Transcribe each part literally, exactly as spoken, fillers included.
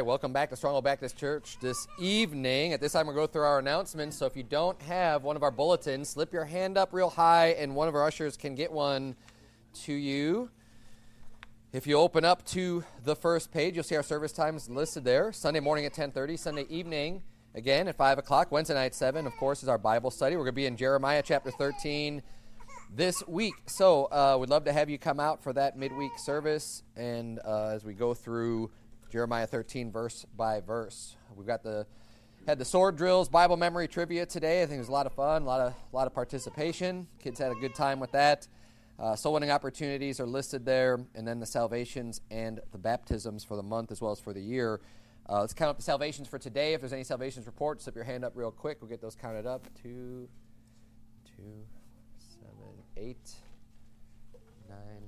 right, welcome back to Stronghold Baptist Church this evening. At this time, we'll go through our announcements. So if you don't have one of our bulletins, slip your hand up real high, and one of our ushers can get one to you. If you open up to the first page, you'll see our service times listed there. Sunday morning at ten thirty, Sunday evening, again, at five o'clock, Wednesday night at seven, of course, is our Bible study. We're going to be in Jeremiah chapter thirteen this week. So uh, we'd love to have you come out for that midweek service, and uh, as we go through Jeremiah thirteen, verse by verse. We've got the had the sword drills, Bible memory trivia today. I think it was a lot of fun, a lot of a lot of participation. Kids had a good time with that. Uh, soul winning opportunities are listed there, and then the salvations and the baptisms for the month as well as for the year. Uh, let's count up the salvations for today. If there's any salvations reports, slip your hand up real quick. We'll get those counted up. Two, two, seven, eight, nine,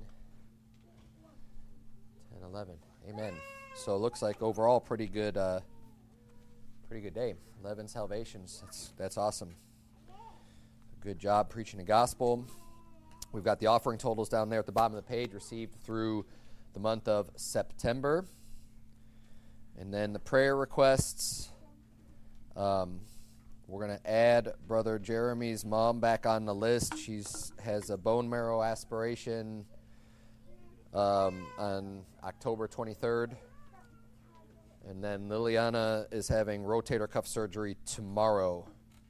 ten, eleven. Amen. So it looks like overall pretty good, uh, pretty good day. Eleven salvations. That's that's awesome. Good job preaching the gospel. We've got the offering totals down there at the bottom of the page, received through the month of September, and then the prayer requests. Um, we're going to add Brother Jeremy's mom back on the list. She's has a bone marrow aspiration um, on October twenty-third. And then Liliana is having rotator cuff surgery tomorrow.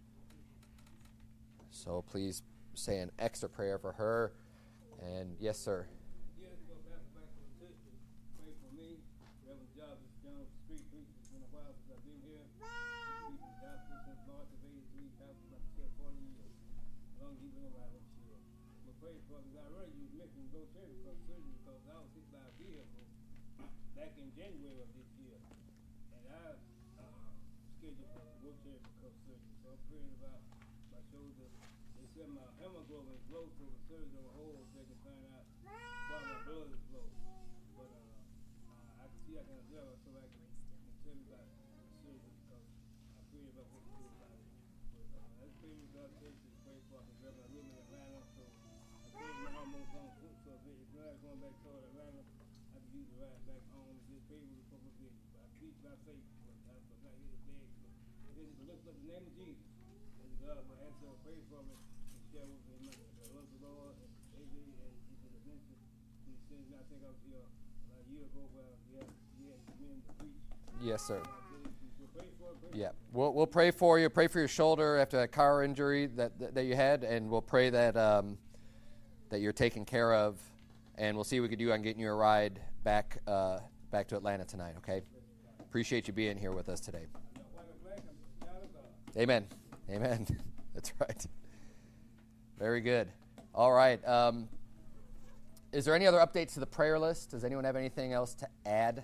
So please say an extra prayer for her. And yes, sir. Years ago, Pastor Baxter was sister. Pray for me. Reverend Jarvis Jones, street preacher. It's been a while since I've been here. Preaching the gospel since March of eighty-three. Pastor about to say forty years. As long as he's been alive, I'm sure. But pray for me. I already used Michigan rotator cuff surgery because I was hit by a vehicle back in January of this year. I uh, scheduled for rotator cuff surgery, so I'm praying about my shoulder. They said my hemoglobin is low, so the surgery on hold so they can find out why my blood is low. But uh, uh, I can see I can observe it so I can, can tell you about the surgery because I'm praying about what to do about it. But uh, that's praying with God takes to pray for the Reverend. I live in Atlanta, so I think my almost on foot, so if it's not going back toward Atlanta, I can use the ride back home and just pray with a couple of days. Teach by faith, but I was not here to beg. So this is to lift up the name of Jesus. And God will answer a prayer for me and share with me. I love the Lord and A J and he did a mention. He sends me, I think I was here about a year ago where he had, he had men to preach. Yes, sir. So pray for it, pray yeah, we'll we'll pray for you. Pray for your shoulder after that car injury that that, that you had, and we'll pray that um, that you're taken care of, and we'll see what we can do on getting you a ride back uh, back to Atlanta tonight. Okay. Appreciate you being here with us today. Amen. Amen. That's right. Very good. All right. Um, is there any other updates to the prayer list? Does anyone have anything else to add?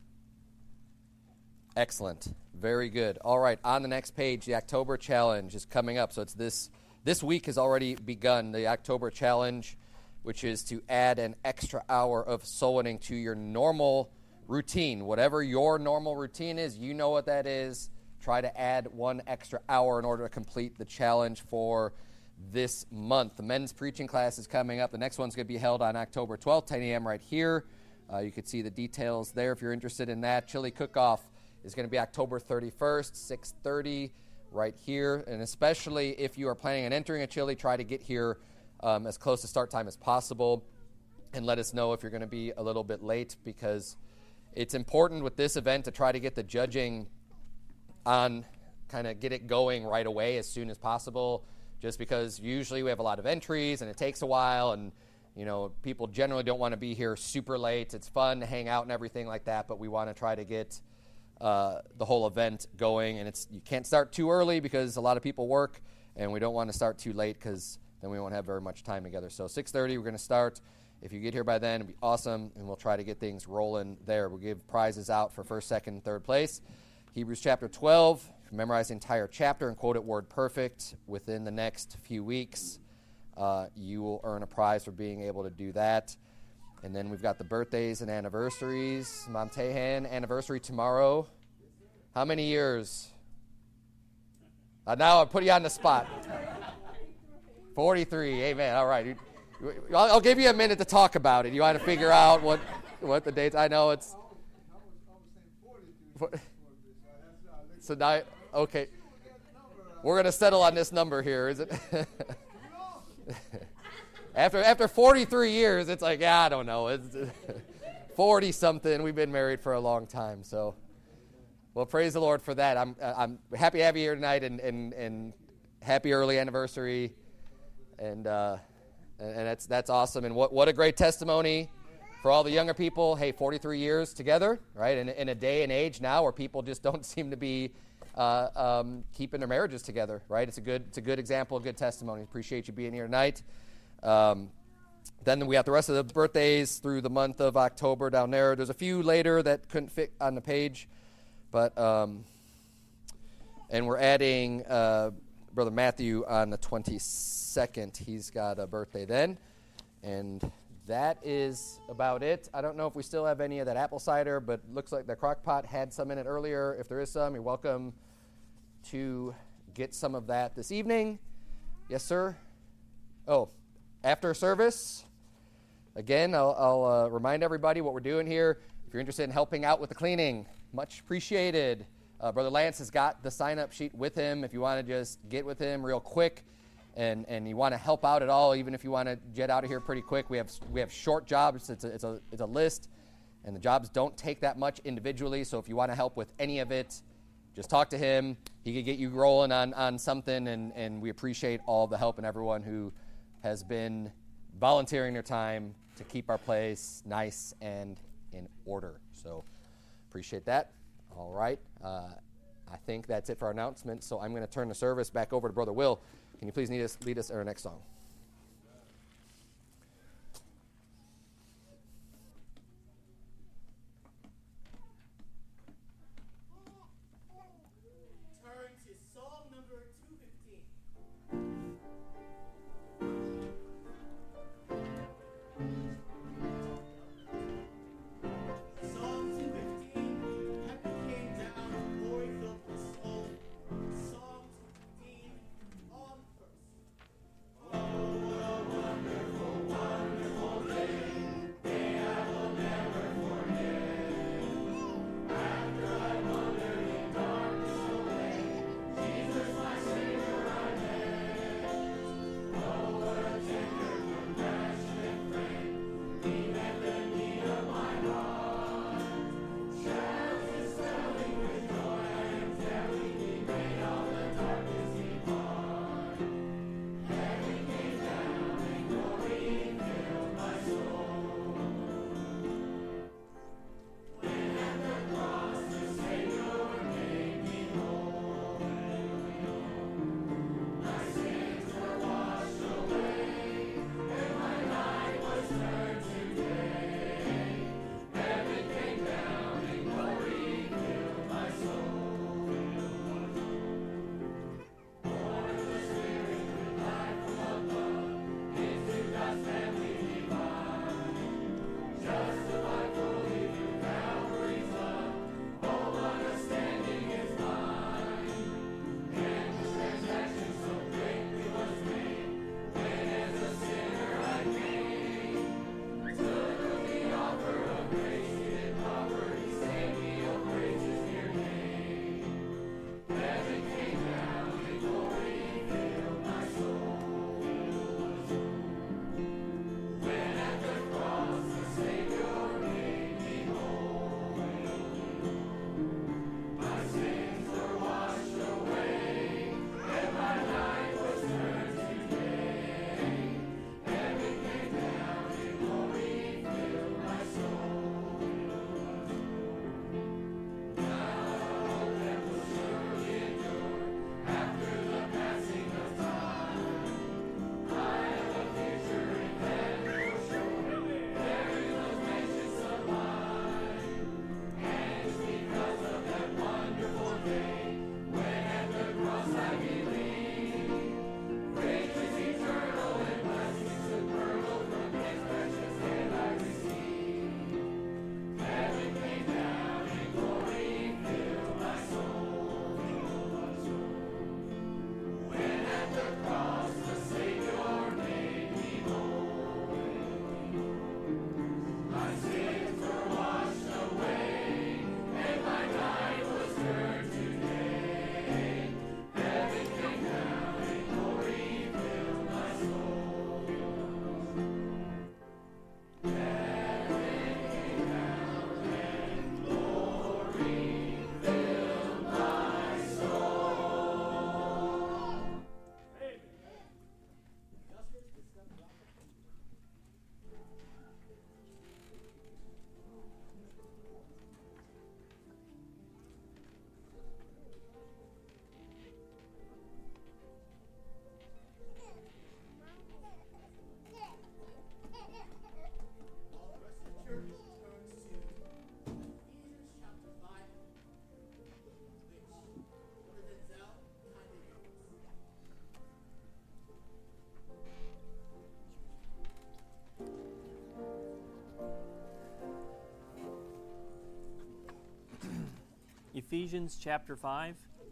Excellent. Very good. All right. On the next page, the October Challenge is coming up. So it's this this week has already begun, the October Challenge, which is to add an extra hour of soul winning to your normal routine. Whatever your normal routine is, you know what that is. Try to add one extra hour in order to complete the challenge for this month. The men's preaching class is coming up. The next one's going to be held on October twelfth, ten a.m. right here. Uh, you can see the details there if you're interested in that. Chili cook-off is going to be October thirty-first, six thirty right here. And especially if you are planning on entering a chili, try to get here um, as close to start time as possible. And let us know if you're going to be a little bit late, because it's important with this event to try to get the judging on, kind of get it going right away as soon as possible, just because usually we have a lot of entries and it takes a while, and you know, people generally don't want to be here super late. It's fun to hang out and everything like that, but we want to try to get uh, the whole event going, and it's you can't start too early because a lot of people work, and we don't want to start too late because then we won't have very much time together. So six thirty we're going to start. If you get here by then, it'd be awesome, and we'll try to get things rolling there. We'll give prizes out for first, second, and third place. Hebrews chapter twelve, memorize the entire chapter and quote it word perfect within the next few weeks. Uh, you will earn a prize for being able to do that. And then we've got the birthdays and anniversaries. Mom Tehan, anniversary tomorrow. How many years? Uh, now I'll put you on the spot. forty-three, amen. All right. I'll, I'll give you a minute to talk about it. You want to figure out what, what the dates. I know it's So now, okay. We're going to settle on this number here, is it? after after forty-three years, it's like, yeah, I don't know. It's forty-something. We've been married for a long time. So, well, praise the Lord for that. I'm I'm happy to have you here tonight, and, and, and happy early anniversary. And uh, and that's that's awesome. And what, what a great testimony for all the younger people. Hey, forty-three years together, right? In, in a day and age now where people just don't seem to be uh, um, keeping their marriages together, right? It's a good it's a good example, a good testimony. Appreciate you being here tonight. Um, then we have the rest of the birthdays through the month of October down there. There's a few later that couldn't fit on the page, but um, and we're adding uh, Brother Matthew on the twenty-second. He's got a birthday then, and that is about it. I don't know if we still have any of that apple cider, but looks like the crock pot had some in it earlier. If there is some, you're welcome to get some of that this evening. Yes, sir? Oh, after service, again, I'll, I'll uh, remind everybody what we're doing here. If you're interested in helping out with the cleaning, much appreciated. Uh, Brother Lance has got the sign-up sheet with him. If you want to just get with him real quick, and and you want to help out at all, even if you want to get out of here pretty quick, we have we have short jobs. It's a, it's a it's a list, and the jobs don't take that much individually. So if you want to help with any of it, just talk to him. He could get you rolling on on something, and and we appreciate all the help and everyone who has been volunteering their time to keep our place nice and in order. So appreciate that. All right. Uh, I think that's it for our announcements. So I'm going to turn the service back over to Brother Will. Can you please lead us, lead us in our next song? Turn to Psalm number two fifteen. Psalm two fifteen. Heaven came down, glory filled the soul. Psalm two fifteen. On first. Ephesians chapter five.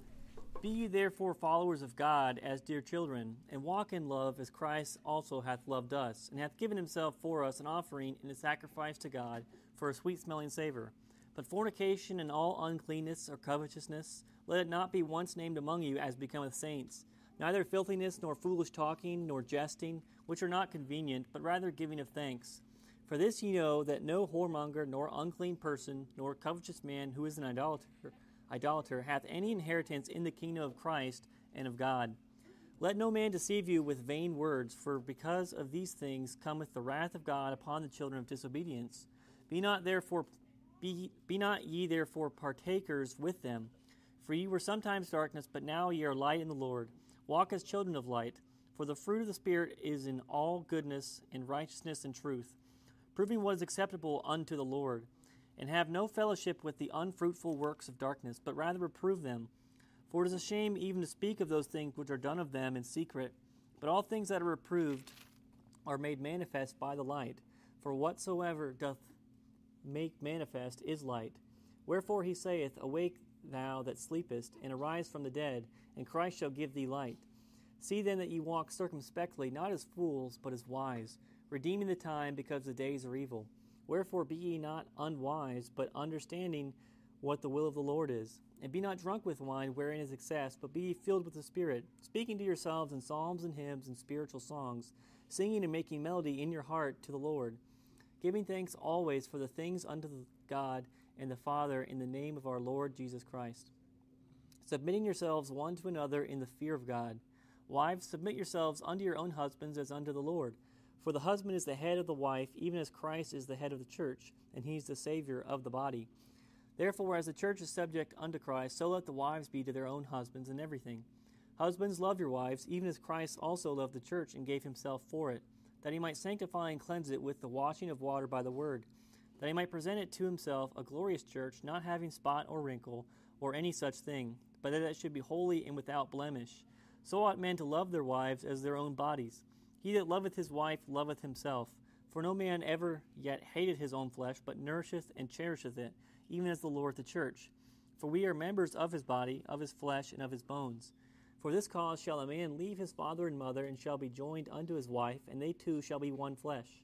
Be ye therefore followers of God as dear children, and walk in love as Christ also hath loved us, and hath given himself for us an offering and a sacrifice to God for a sweet-smelling savor. But fornication and all uncleanness or covetousness, let it not be once named among you as becometh saints, neither filthiness, nor foolish talking, nor jesting, which are not convenient, but rather giving of thanks. For this ye know, that no whoremonger, nor unclean person, nor covetous man who is an idolater, idolater hath any inheritance in the kingdom of Christ and of God. Let no man deceive you with vain words, for because of these things cometh the wrath of God upon the children of disobedience. Be not therefore be, be not ye therefore partakers with them. For ye were sometimes darkness, but now ye are light in the Lord. Walk as children of light. For the fruit of the Spirit is in all goodness and righteousness and truth, proving what is acceptable unto the Lord. And have no fellowship with the unfruitful works of darkness, but rather reprove them. For it is a shame even to speak of those things which are done of them in secret. But all things that are reproved are made manifest by the light. For whatsoever doth make manifest is light. Wherefore he saith, Awake thou that sleepest, and arise from the dead, and Christ shall give thee light. See then that ye walk circumspectly, not as fools, but as wise, redeeming the time, because the days are evil. Wherefore be ye not unwise, but understanding what the will of the Lord is. And be not drunk with wine, wherein is excess, but be ye filled with the Spirit, speaking to yourselves in psalms and hymns and spiritual songs, singing and making melody in your heart to the Lord, giving thanks always for the things unto God and the Father in the name of our Lord Jesus Christ, submitting yourselves one to another in the fear of God. Wives, submit yourselves unto your own husbands as unto the Lord. For the husband is the head of the wife, even as Christ is the head of the church, and he is the Savior of the body. Therefore, as the church is subject unto Christ, so let the wives be to their own husbands in everything. Husbands, love your wives, even as Christ also loved the church and gave himself for it, that he might sanctify and cleanse it with the washing of water by the word, that he might present it to himself a glorious church, not having spot or wrinkle or any such thing, but that it should be holy and without blemish. So ought men to love their wives as their own bodies. He that loveth his wife loveth himself. For no man ever yet hated his own flesh, but nourisheth and cherisheth it, even as the Lord the church. For we are members of his body, of his flesh, and of his bones. For this cause shall a man leave his father and mother, and shall be joined unto his wife, and they two shall be one flesh.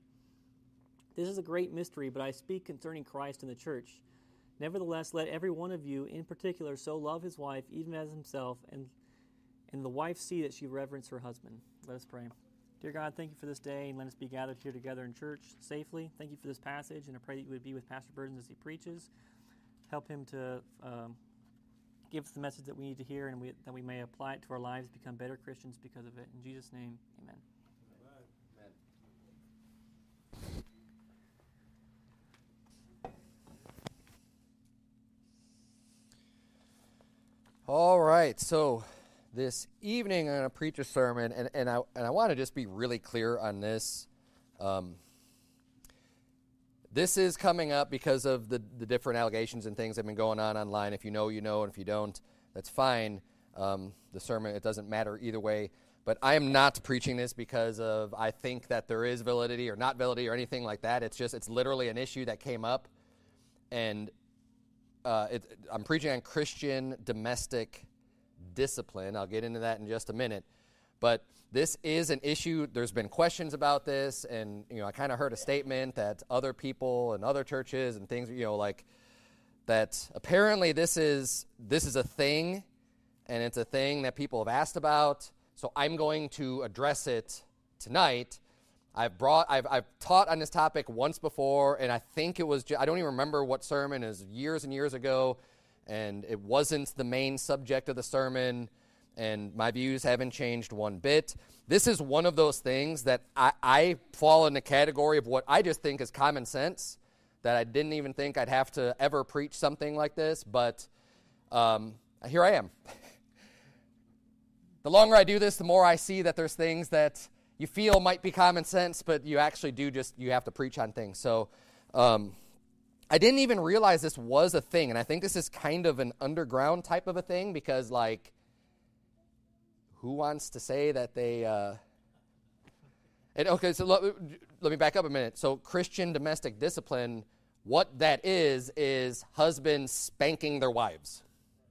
This is a great mystery, but I speak concerning Christ and the church. Nevertheless, let every one of you in particular so love his wife, even as himself, and, and the wife see that she reverence her husband. Let us pray. Dear God, thank you for this day, and let us be gathered here together in church safely. Thank you for this passage, and I pray that you would be with Pastor Burdens as he preaches. Help him to um, give us the message that we need to hear, and we, that we may apply it to our lives, become better Christians because of it. In Jesus' name, amen. All right, so this evening I'm going to preach a sermon, and, and I and I want to just be really clear on this. Um, this is coming up because of the, the different allegations and things that have been going on online. If you know, you know, and if you don't, that's fine. Um, the sermon, it doesn't matter either way. But I am not preaching this because of I think that there is validity or not validity or anything like that. It's just, it's literally an issue that came up, and Uh, it, I'm preaching on Christian domestic discipline. I'll get into that in just a minute. But this is an issue. There's been questions about this, and you know, I kind of heard a statement that other people and other churches and things, you know, like that apparently this is this is a thing, and it's a thing that people have asked about. So I'm going to address it tonight. I've brought, I've, I've taught on this topic once before, and I think it was, I don't even remember what sermon, it was years and years ago, and it wasn't the main subject of the sermon, and my views haven't changed one bit. This is one of those things that I, I fall in the category of what I just think is common sense, that I didn't even think I'd have to ever preach something like this, but um, here I am. The longer I do this, the more I see that there's things that you feel might be common sense, but you actually do just, you have to preach on things. So um, I didn't even realize this was a thing, and I think this is kind of an underground type of a thing because, like, who wants to say that they, uh, and, okay, so let, let me back up a minute. So Christian domestic discipline, what that is, is husbands spanking their wives.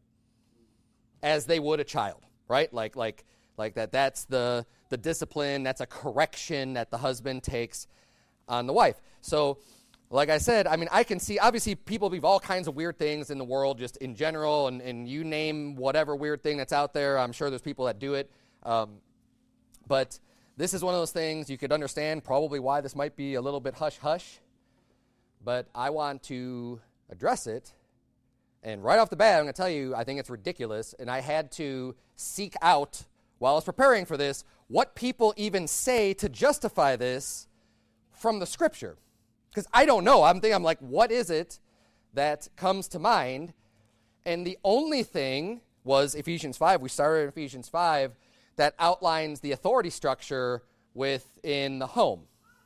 as they would a child, right? Like like like that that's the the discipline, that's a correction that the husband takes on the wife. So like I said, I mean, I can see, obviously, people believe all kinds of weird things in the world, just in general, and, and you name whatever weird thing that's out there. I'm sure there's people that do it. Um, but this is one of those things you could understand probably why this might be a little bit hush-hush. But I want to address it. And right off the bat, I'm going to tell you, I think it's ridiculous. And I had to seek out, while I was preparing for this, what people even say to justify this from the Scripture. Because I don't know. I'm thinking, I'm like, what is it that comes to mind? And the only thing was Ephesians five. We started in Ephesians five that outlines the authority structure within the home.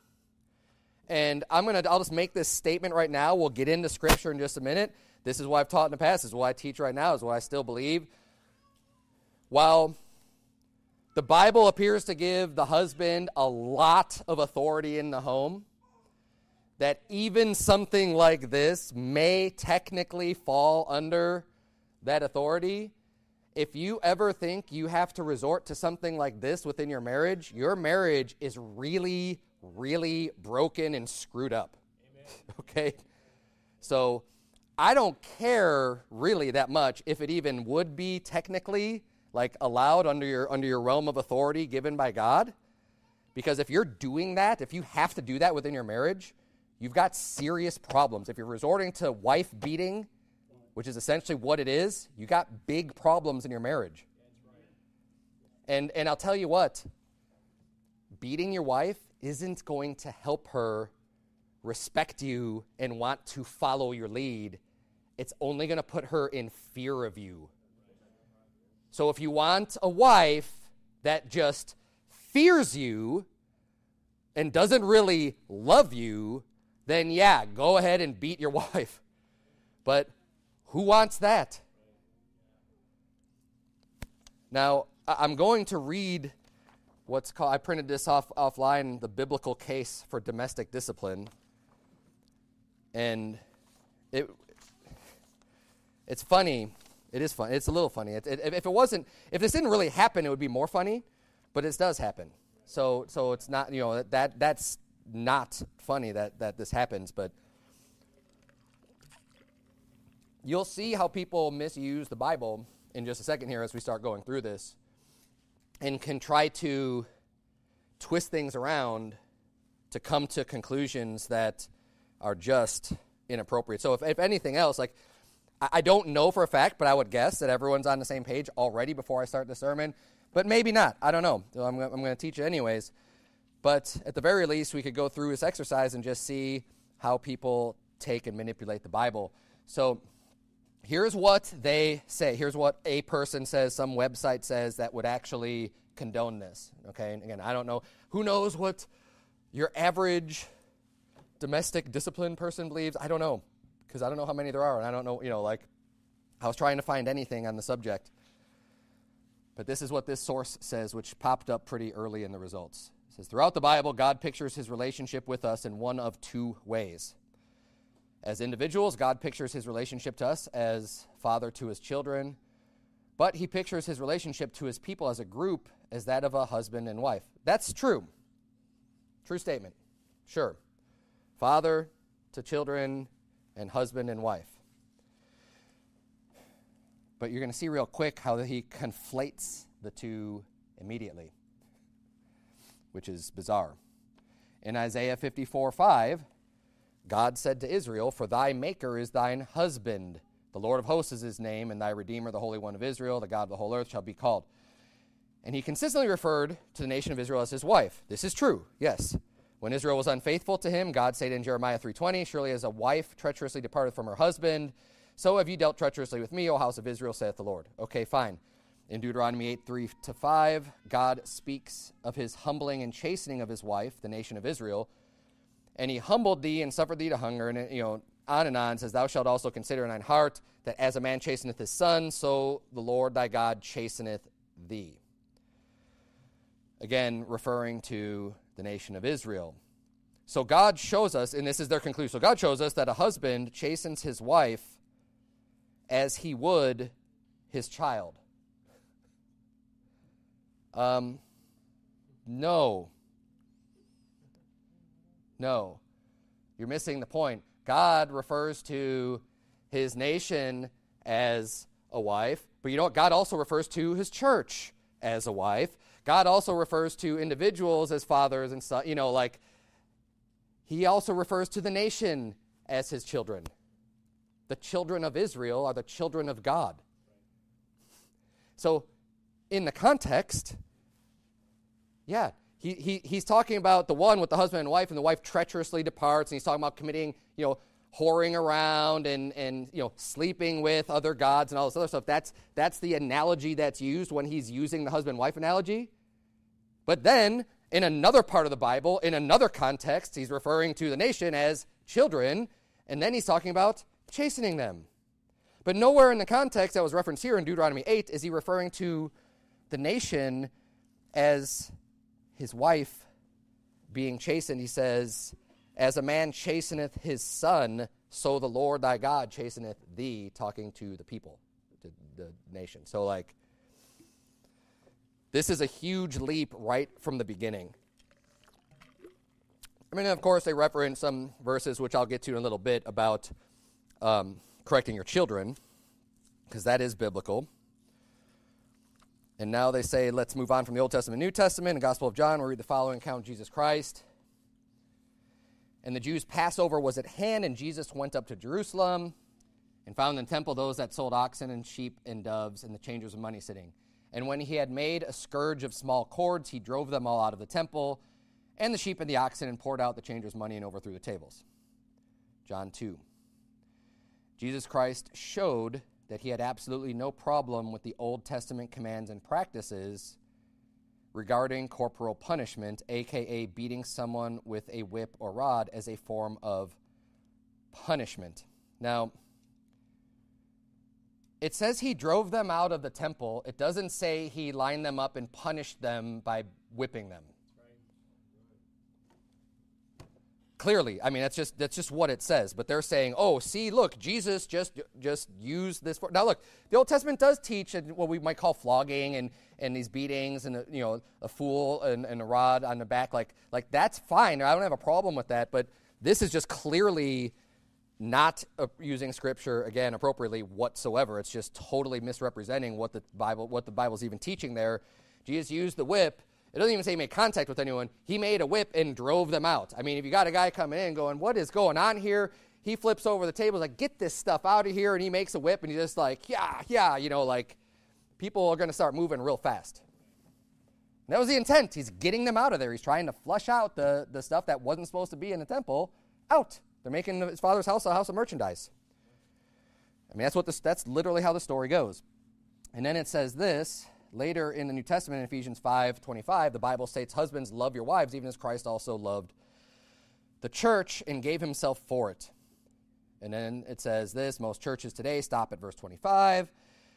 And I'm gonna, I'll just make this statement right now. We'll get into Scripture in just a minute. This is what I've taught in the past. This is what I teach right now. This is what I still believe. While the Bible appears to give the husband a lot of authority in the home, that even something like this may technically fall under that authority. If you ever think you have to resort to something like this within your marriage, your marriage is really, really broken and screwed up. Okay? So I don't care really that much if it even would be technically like allowed under your under your realm of authority given by God. Because if you're doing that, if you have to do that within your marriage, you've got serious problems. If you're resorting to wife beating, which is essentially what it is, you got big problems in your marriage. And and I'll tell you what, beating your wife isn't going to help her respect you and want to follow your lead. It's only going to put her in fear of you. So if you want a wife that just fears you and doesn't really love you, then yeah, go ahead and beat your wife. But who wants that? Now, I'm going to read what's called, I printed this off offline, the biblical case for domestic discipline. And it it's funny. It is fun. It's a little funny. It, it, if it wasn't, if this didn't really happen, it would be more funny. But it does happen. So so it's not, you know, that that's not funny that, that this happens, but you'll see how people misuse the Bible in just a second here as we start going through this and can try to twist things around to come to conclusions that are just inappropriate. So if, if anything else, like, I, I don't know for a fact, but I would guess that everyone's on the same page already before I start the sermon, but maybe not. I don't know. So I'm, I'm going to teach it anyways. But at the very least, we could go through this exercise and just see how people take and manipulate the Bible. So here's what they say. Here's what a person says, some website says that would actually condone this. Okay, and again, I don't know. Who knows what your average domestic discipline person believes? I don't know, because I don't know how many there are, and I don't know, you know, like, I was trying to find anything on the subject. But this is what this source says, which popped up pretty early in the results. It says, throughout the Bible, God pictures his relationship with us in one of two ways. As individuals, God pictures his relationship to us as father to his children, but he pictures his relationship to his people as a group as that of a husband and wife. That's true. True statement. Sure. Father to children and husband and wife. But you're going to see real quick how he conflates the two immediately, which is bizarre. In Isaiah fifty-four five, God said to Israel, for thy maker is thine husband. The Lord of hosts is his name, and thy Redeemer, the Holy One of Israel, the God of the whole earth, shall be called. And he consistently referred to the nation of Israel as his wife. This is true, yes. When Israel was unfaithful to him, God said in Jeremiah three twenty, surely as a wife treacherously departed from her husband, so have you dealt treacherously with me, O house of Israel, saith the Lord. Okay, fine. In Deuteronomy eight three to five, God speaks of his humbling and chastening of his wife, the nation of Israel. And he humbled thee and suffered thee to hunger, and, you know, on and on, says, thou shalt also consider in thine heart that as a man chasteneth his son, so the Lord thy God chasteneth thee. Again, referring to the nation of Israel. So God shows us, and this is their conclusion, so God shows us that a husband chastens his wife as he would his child. Um, no. No. You're missing the point. God refers to his nation as a wife, but you know what? God also refers to his church as a wife. God also refers to individuals as fathers and sons. You know, like, he also refers to the nation as his children. The children of Israel are the children of God. So, in the context, yeah, he, he he's talking about the one with the husband and wife, and the wife treacherously departs, and he's talking about committing, you know, whoring around and, and you know, sleeping with other gods and all this other stuff. That's, that's the analogy that's used when he's using the husband-wife analogy. But then, in another part of the Bible, in another context, he's referring to the nation as children, and then he's talking about chastening them. But nowhere in the context that was referenced here in Deuteronomy eight is he referring to the nation as his wife being chastened. He says, as a man chasteneth his son, so the Lord thy God chasteneth thee, talking to the people, to the nation. So, like, this is a huge leap right from the beginning. I mean, of course, they reference some verses, which I'll get to in a little bit, about um, correcting your children, because that is biblical. And now they say, let's move on from the Old Testament to New Testament. In the Gospel of John, we'll read the following account of Jesus Christ. And the Jews' Passover was at hand, and Jesus went up to Jerusalem and found in the temple those that sold oxen and sheep and doves and the changers of money sitting. And when he had made a scourge of small cords, he drove them all out of the temple, and the sheep and the oxen, and poured out the changers' money and overthrew the tables. John two. Jesus Christ showed that he had absolutely no problem with the Old Testament commands and practices regarding corporal punishment, a k a beating someone with a whip or rod as a form of punishment. Now, it says he drove them out of the temple. It doesn't say he lined them up and punished them by whipping them. Clearly, I mean, that's just that's just what it says. But they're saying, oh, see, look, Jesus just just used this for... Now, look, the Old Testament does teach what we might call flogging and, and these beatings and, you know, a fool and, and a rod on the back. Like, like, that's fine. I don't have a problem with that. But this is just clearly not uh, using Scripture, again, appropriately whatsoever. It's just totally misrepresenting what the Bible, what the Bible's even teaching there. Jesus used the whip. It doesn't even say he made contact with anyone. He made a whip and drove them out. I mean, if you got a guy coming in going, what is going on here? He flips over the table, like, get this stuff out of here, and he makes a whip, and he's just like, yeah, yeah, you know, like, people are going to start moving real fast. And that was the intent. He's getting them out of there. He's trying to flush out the, the stuff that wasn't supposed to be in the temple out. They're making his father's house a house of merchandise. I mean, that's what this, that's literally how the story goes. And then it says this. Later in the New Testament, in Ephesians five twenty-five, the Bible states, husbands, love your wives, even as Christ also loved the church and gave himself for it. And then it says this, most churches today stop at verse twenty-five,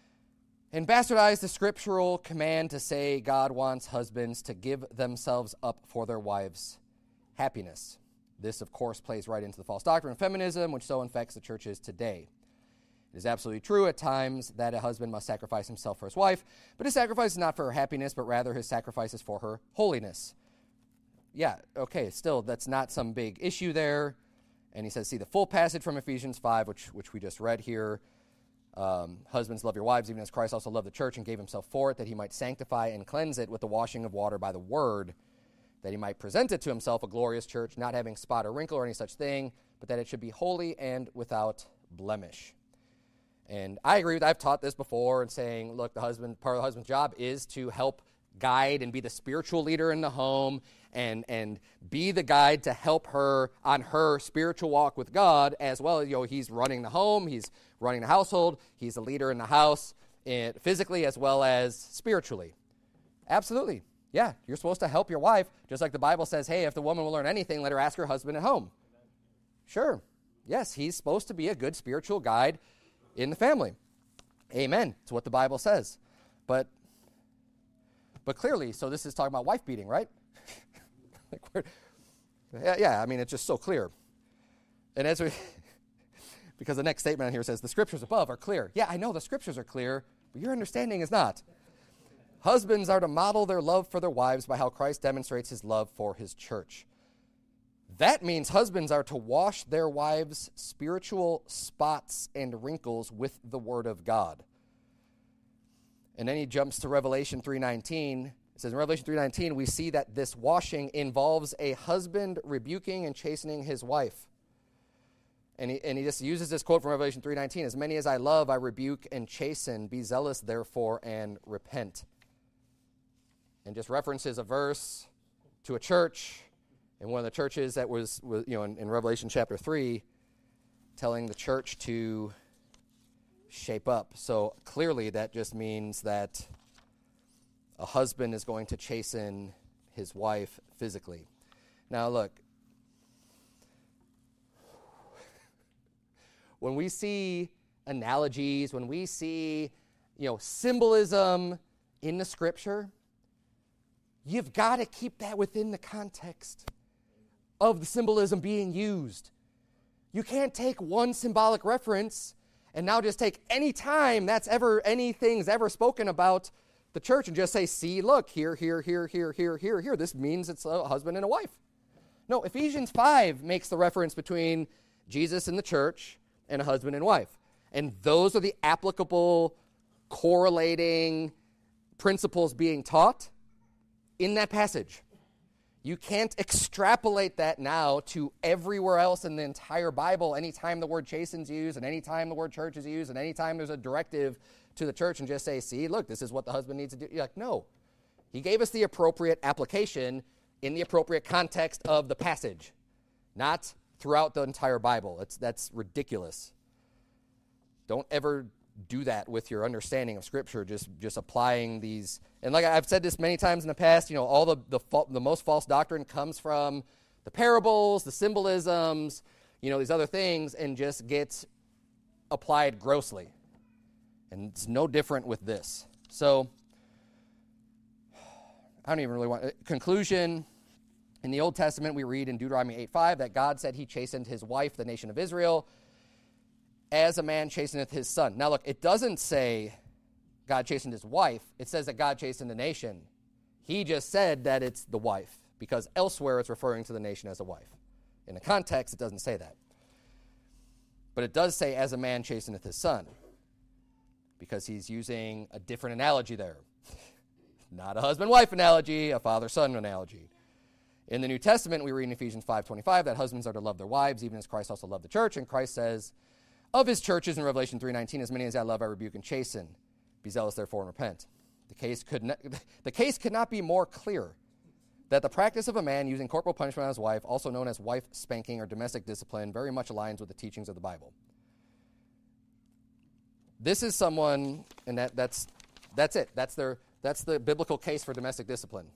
and bastardize the scriptural command to say God wants husbands to give themselves up for their wives' happiness. This, of course, plays right into the false doctrine of feminism, which so infects the churches today. It is absolutely true at times that a husband must sacrifice himself for his wife, but his sacrifice is not for her happiness, but rather his sacrifice is for her holiness. Yeah, okay, still, that's not some big issue there. And he says, see the full passage from Ephesians five, which, which we just read here. Um, Husbands, love your wives, even as Christ also loved the church and gave himself for it, that he might sanctify and cleanse it with the washing of water by the word, that he might present it to himself a glorious church, not having spot or wrinkle or any such thing, but that it should be holy and without blemish. And I agree with that. I've taught this before and saying, look, the husband, part of the husband's job is to help guide and be the spiritual leader in the home and and be the guide to help her on her spiritual walk with God, as well as, you know, he's running the home, he's running the household, he's a leader in the house, and physically as well as spiritually. Absolutely. Yeah, you're supposed to help your wife, just like the Bible says, hey, if the woman will learn anything, let her ask her husband at home. Sure. Yes, he's supposed to be a good spiritual guide in the family. Amen. It's what the Bible says. But but clearly, so this is talking about wife beating, right? like we're, yeah, yeah, I mean, it's just so clear. And as we, because the next statement on here says, the scriptures above are clear. Yeah, I know the scriptures are clear, but your understanding is not. Husbands are to model their love for their wives by how Christ demonstrates his love for his church. That means husbands are to wash their wives' spiritual spots and wrinkles with the word of God. And then he jumps to Revelation three nineteen. It says in Revelation three nineteen, we see that this washing involves a husband rebuking and chastening his wife. And he, and he just uses this quote from Revelation three nineteen, as many as I love, I rebuke and chasten. Be zealous, therefore, and repent. And just references a verse to a church in one of the churches that was, was you know, in, in Revelation chapter three, telling the church to shape up. So clearly that just means that a husband is going to chasten his wife physically. Now look, when we see analogies, when we see, you know, symbolism in the scripture, you've got to keep that within the context of the symbolism being used. You can't take one symbolic reference and now just take any time that's ever, anything's ever spoken about the church and just say, see, look, here, here, here, here, here, here, here. This means it's a husband and a wife. No, Ephesians five makes the reference between Jesus and the church and a husband and wife. And those are the applicable, correlating principles being taught in that passage. You can't extrapolate that now to everywhere else in the entire Bible anytime the word chasten's used and anytime the word church is used and anytime there's a directive to the church and just say, see, look, this is what the husband needs to do. You're like, no. He gave us the appropriate application in the appropriate context of the passage, not throughout the entire Bible. It's, that's ridiculous. Don't ever do that with your understanding of Scripture, just just applying these. And like I've said this many times in the past, you know, all the the, fa- the most false doctrine comes from the parables, the symbolisms, you know, these other things, and just gets applied grossly. And it's no different with this. So I don't even really want... Uh, conclusion, in the Old Testament, we read in Deuteronomy eight five that God said he chastened his wife, the nation of Israel, as a man chasteneth his son. Now look, it doesn't say God chastened his wife. It says that God chastened the nation. He just said that it's the wife, because elsewhere it's referring to the nation as a wife. In the context, it doesn't say that. But it does say, as a man chasteneth his son, because he's using a different analogy there. Not a husband-wife analogy, a father-son analogy. In the New Testament, we read in Ephesians five twenty-five that husbands are to love their wives, even as Christ also loved the church. And Christ says of his churches in Revelation three nineteen, as many as I love, I rebuke and chasten. Be zealous, therefore, and repent. The case could not, the case could not be more clear that the practice of a man using corporal punishment on his wife, also known as wife spanking or domestic discipline, very much aligns with the teachings of the Bible. This is someone, and that, that's that's it. That's their that's the biblical case for domestic discipline.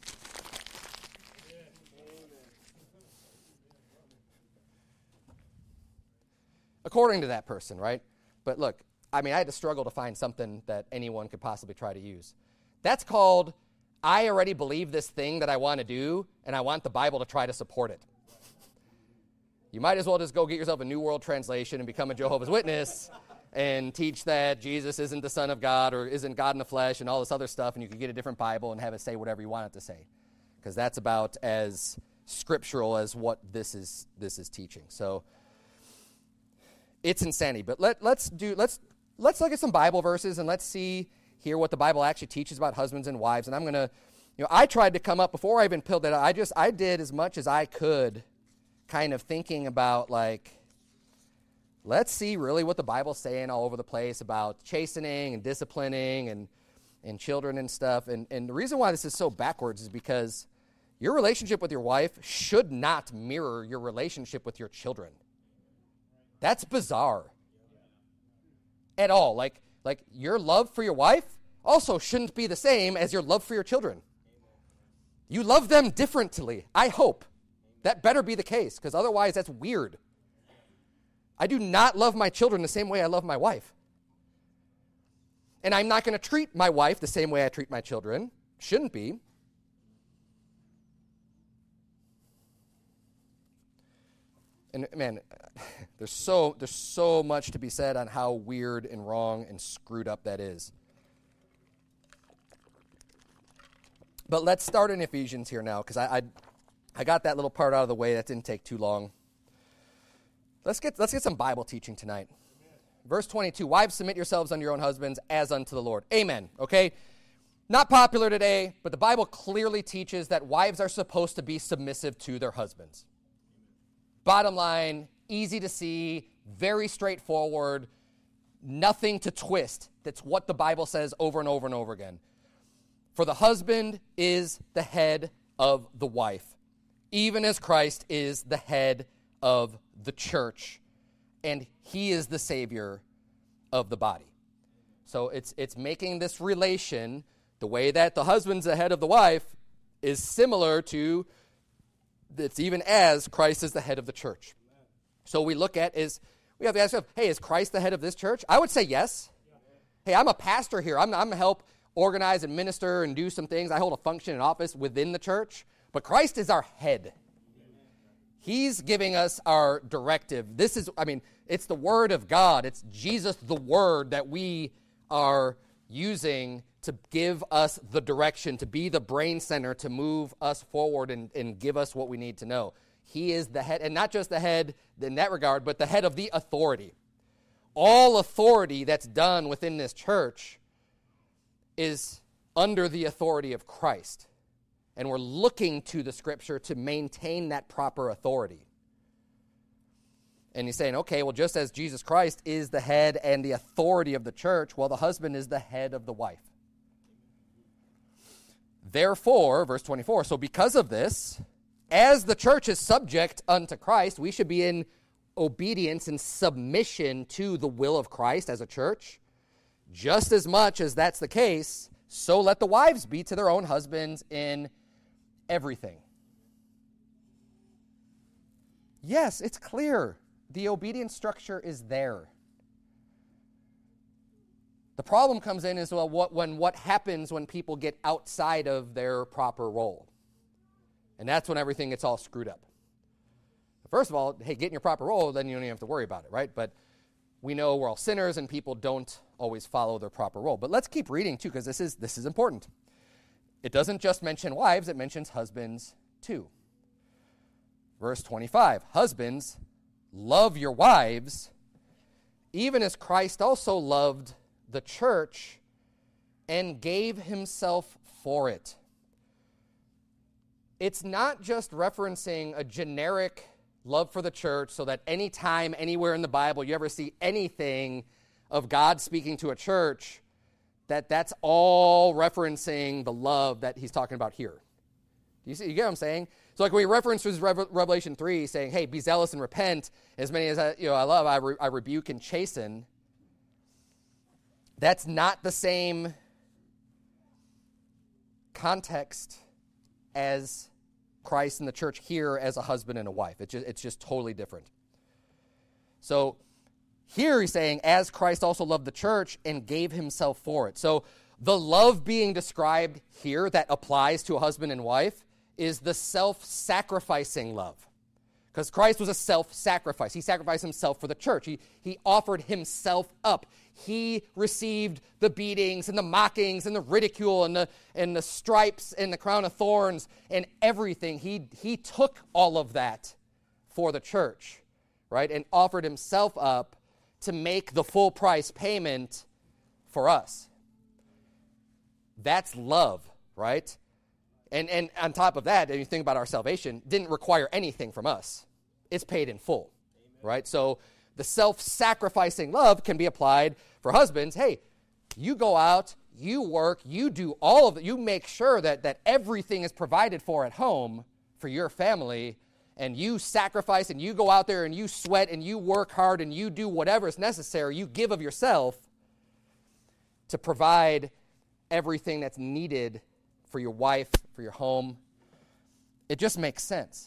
According to that person, right? But look, I mean, I had to struggle to find something that anyone could possibly try to use. That's called, I already believe this thing that I want to do, and I want the Bible to try to support it. You might as well just go get yourself a New World Translation and become a Jehovah's Witness and teach that Jesus isn't the Son of God or isn't God in the flesh and all this other stuff, and you could get a different Bible and have it say whatever you want it to say, because that's about as scriptural as what this is this is teaching. So it's insanity. But let, let's do let's let's look at some Bible verses and let's see here what the Bible actually teaches about husbands and wives. And I'm gonna, you know, I tried to come up before I even pilled it out. I just I did as much as I could, kind of thinking about like, let's see really what the Bible's saying all over the place about chastening and disciplining and and children and stuff. And and the reason why this is so backwards is because your relationship with your wife should not mirror your relationship with your children. That's bizarre. At all. Like, like your love for your wife also shouldn't be the same as your love for your children. You love them differently, I hope. That better be the case, because otherwise that's weird. I do not love my children the same way I love my wife. And I'm not going to treat my wife the same way I treat my children. Shouldn't be. And man, there's so there's so much to be said on how weird and wrong and screwed up that is. But let's start in Ephesians here now, because I, I I got that little part out of the way. That didn't take too long. Let's get let's get some Bible teaching tonight. Amen. Verse twenty-two, wives, submit yourselves unto your own husbands as unto the Lord. Amen, okay? Not popular today, but the Bible clearly teaches that wives are supposed to be submissive to their husbands. Bottom line, easy to see, very straightforward, nothing to twist. That's what the Bible says over and over and over again. For the husband is the head of the wife, even as Christ is the head of the church, and he is the Savior of the body. So it's it's making this relation, the way that the husband's the head of the wife, is similar to, it's even as Christ is the head of the church. So we look at is, we have to ask ourselves, hey, is Christ the head of this church? I would say yes. Hey, I'm a pastor here. I'm, I'm going to help organize and minister and do some things. I hold a function and office within the church, but Christ is our head. He's giving us our directive. This is, I mean, it's the Word of God. It's Jesus, the Word, that we are using to give us the direction, to be the brain center, to move us forward and, and give us what we need to know. He is the head, and not just the head in that regard, but the head of the authority. All authority that's done within this church is under the authority of Christ. And we're looking to the Scripture to maintain that proper authority. And he's saying, okay, well, just as Jesus Christ is the head and the authority of the church, well, the husband is the head of the wife. Therefore, verse twenty-four, so because of this, as the church is subject unto Christ, we should be in obedience and submission to the will of Christ as a church. Just as much as that's the case, so let the wives be to their own husbands in everything. Yes, it's clear. The obedience structure is there. The problem comes in is, well, what, when what happens when people get outside of their proper role. And that's when everything gets all screwed up. First of all, hey, get in your proper role, then you don't even have to worry about it, right? But we know we're all sinners and people don't always follow their proper role. But let's keep reading, too, because this is this is important. It doesn't just mention wives, it mentions husbands, too. Verse twenty-five, husbands, love your wives, even as Christ also loved the church and gave himself for it. It's not just referencing a generic love for the church so that anytime, anywhere in the Bible, you ever see anything of God speaking to a church, that that's all referencing the love that he's talking about here. You see, you get what I'm saying? So like when he references Revelation three saying, hey, be zealous and repent, as many as I, you know, I love, I, re- I rebuke and chasten, that's not the same context as Christ and the church here as a husband and a wife. It's just, it's just totally different. So here he's saying, as Christ also loved the church and gave himself for it. So the love being described here that applies to a husband and wife is the self-sacrificing love. Because Christ was a self-sacrifice. He sacrificed himself for the church. He, he offered himself up. He received the beatings and the mockings and the ridicule and the, and the stripes and the crown of thorns and everything. He, he took all of that for the church, right, and offered himself up to make the full price payment for us. That's love, right? And and on top of that, if you think about our salvation, didn't require anything from us. It's paid in full, Amen. Right? So the self-sacrificing love can be applied for husbands. Hey, you go out, you work, you do all of it. You make sure that, that everything is provided for at home for your family, and you sacrifice and you go out there and you sweat and you work hard and you do whatever is necessary. You give of yourself to provide everything that's needed for your wife, for your home. It just makes sense.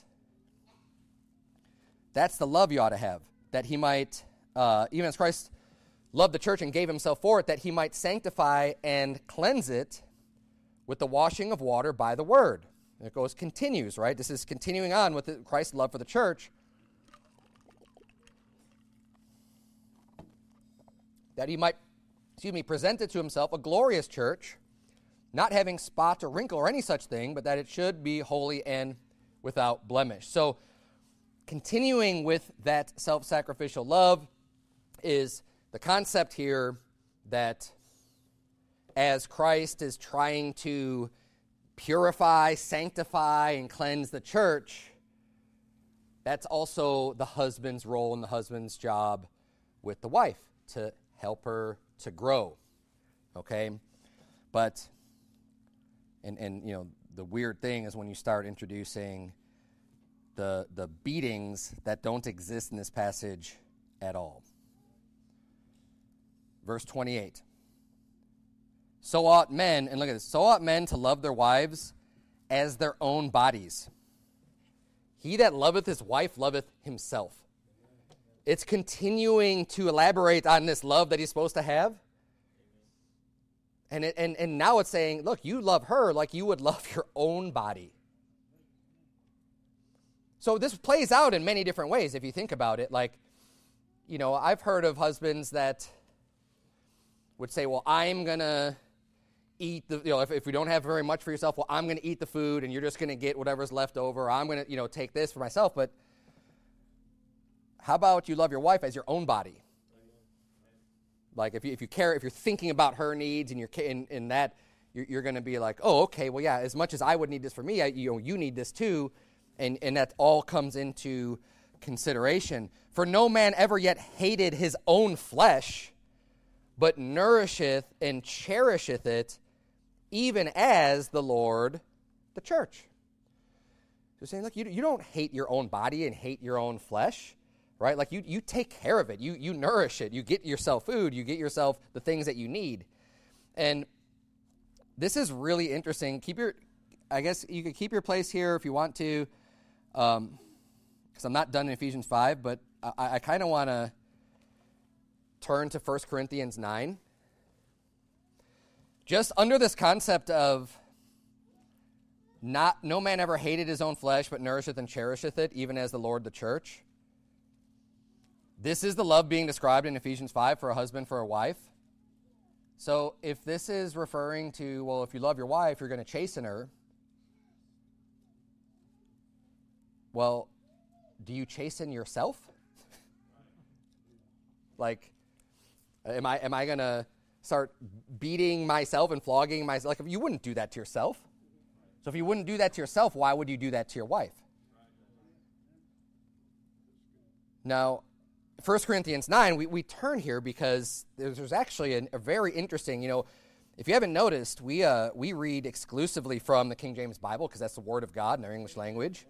That's the love you ought to have, that he might, uh, even as Christ loved the church and gave himself for it, that he might sanctify and cleanse it with the washing of water by the word. And it goes, continues, right? This is continuing on with the, Christ's love for the church. That he might, excuse me, present it to himself a glorious church, not having spot or wrinkle or any such thing, but that it should be holy and without blemish. So continuing with that self-sacrificial love is the concept here that as Christ is trying to purify, sanctify, and cleanse the church, that's also the husband's role and the husband's job with the wife, to help her to grow, okay? But, and, and you know, the weird thing is when you start introducing the the beatings that don't exist in this passage at all. Verse twenty-eight. So ought men, and look at this, so ought men to love their wives as their own bodies. He that loveth his wife loveth himself. It's continuing to elaborate on this love that he's supposed to have. And, it, and, and now it's saying, look, you love her like you would love your own body. So this plays out in many different ways if you think about it. Like, you know, I've heard of husbands that would say, well, I'm going to eat the, you know, if, if we don't have very much for yourself, well, I'm going to eat the food and you're just going to get whatever's left over. Or I'm going to, you know, take this for myself. But how about you love your wife as your own body? Like if you if you care, if you're thinking about her needs and you're in, in that, you're, you're going to be like, oh, okay, well, yeah, as much as I would need this for me, I, you know, you need this too. And, and that all comes into consideration. For no man ever yet hated his own flesh, but nourisheth and cherisheth it, even as the Lord the church. So saying, look, you, you don't hate your own body and hate your own flesh, right? Like you, you take care of it. You, you nourish it. You get yourself food. You get yourself the things that you need. And this is really interesting. Keep your, I guess you could keep your place here if you want to. Um, because I'm not done in Ephesians five, but I, I kind of want to turn to First Corinthians nine. Just under this concept of not no man ever hated his own flesh, but nourisheth and cherisheth it, even as the Lord the church. This is the love being described in Ephesians five for a husband, for a wife. So if this is referring to, well, if you love your wife, you're going to chasten her. Well, do you chasten yourself? Like, am I am I going to start beating myself and flogging myself? Like, you wouldn't do that to yourself. So if you wouldn't do that to yourself, why would you do that to your wife? Now, First Corinthians nine, we, we turn here because there's, there's actually a, a very interesting, you know, if you haven't noticed, we uh, we read exclusively from the King James Bible because that's the Word of God in our English language.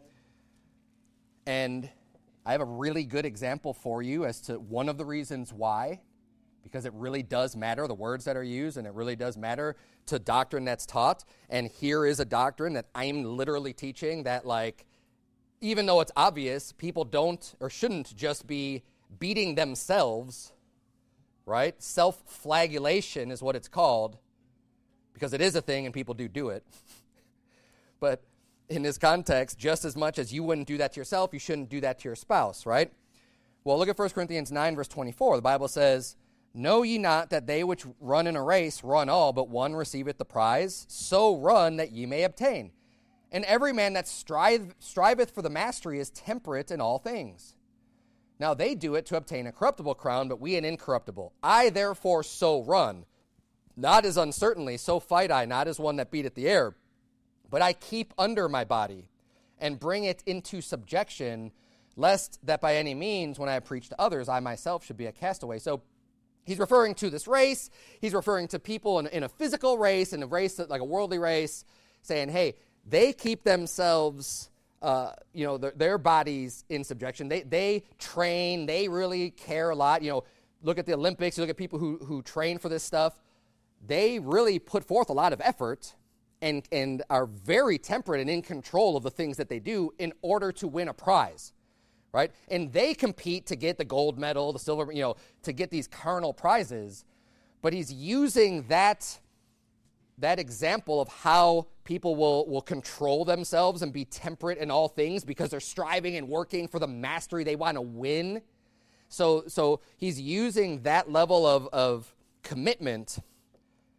And I have a really good example for you as to one of the reasons why, because it really does matter, the words that are used, and it really does matter to doctrine that's taught. And here is a doctrine that I'm literally teaching that, like, even though it's obvious, people don't or shouldn't just be beating themselves, right? Self-flagellation is what it's called, because it is a thing and people do do it. But in this context, just as much as you wouldn't do that to yourself, you shouldn't do that to your spouse, right? Well, look at First Corinthians nine, verse twenty-four. The Bible says, know ye not that they which run in a race run all, but one receiveth the prize? So run that ye may obtain. And every man that strive, striveth for the mastery is temperate in all things. Now they do it to obtain a corruptible crown, but we an incorruptible. I therefore so run, not as uncertainly, so fight I, not as one that beateth the air, but I keep under my body, and bring it into subjection, lest that by any means, when I preach to others, I myself should be a castaway. So he's referring to this race. He's referring to people in, in a physical race, in a race that, like a worldly race, saying, hey, they keep themselves, uh, you know, their, their bodies in subjection. They they train. They really care a lot. You know, look at the Olympics. You look at people who who train for this stuff. They really put forth a lot of effort and and are very temperate and in control of the things that they do in order to win a prize, right? And they compete to get the gold medal, the silver, you know, to get these carnal prizes. But he's using that that example of how people will, will control themselves and be temperate in all things because they're striving and working for the mastery they want to win. So so he's using that level of, of commitment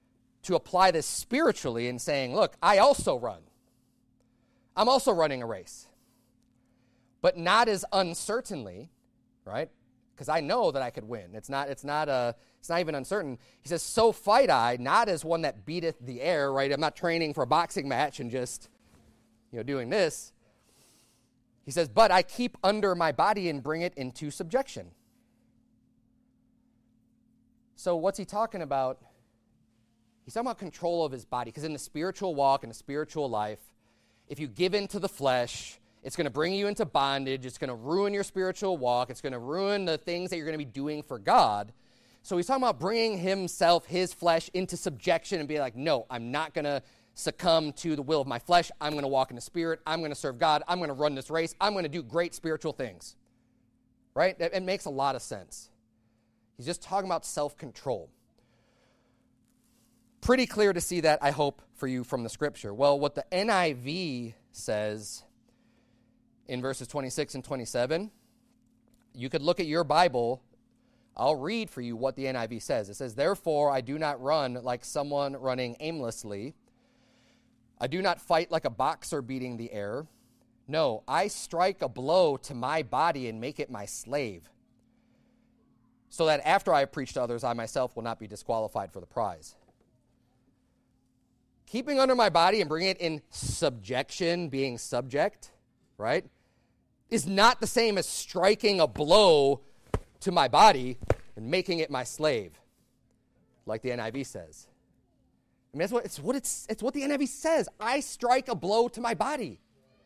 to apply this spiritually and saying, look, I also run. I'm also running a race. But not as uncertainly, right? Because I know that I could win. It's not, it's not a, it's not even uncertain. He says, so fight I, not as one that beateth the air, right? I'm not training for a boxing match and just, you know, doing this. He says, but I keep under my body and bring it into subjection. So what's he talking about? He's talking about control of his body, because in the spiritual walk, in the spiritual life, if you give in to the flesh, it's going to bring you into bondage. It's going to ruin your spiritual walk. It's going to ruin the things that you're going to be doing for God. So he's talking about bringing himself, his flesh, into subjection and be like, no, I'm not going to succumb to the will of my flesh. I'm going to walk in the Spirit. I'm going to serve God. I'm going to run this race. I'm going to do great spiritual things. Right? It, it makes a lot of sense. He's just talking about self-control. Pretty clear to see that, I hope, for you from the Scripture. Well, what the N I V says in verses twenty-six and twenty-seven, you could look at your Bible. I'll read for you what the N I V says. It says, therefore, I do not run like someone running aimlessly. I do not fight like a boxer beating the air. No, I strike a blow to my body and make it my slave, so that after I have preached to others, I myself will not be disqualified for the prize. Keeping under my body and bringing it in subjection, being subject, right, is not the same as striking a blow to my body and making it my slave, like the N I V says. I mean, that's what it's what it's it's what the N I V says. I strike a blow to my body.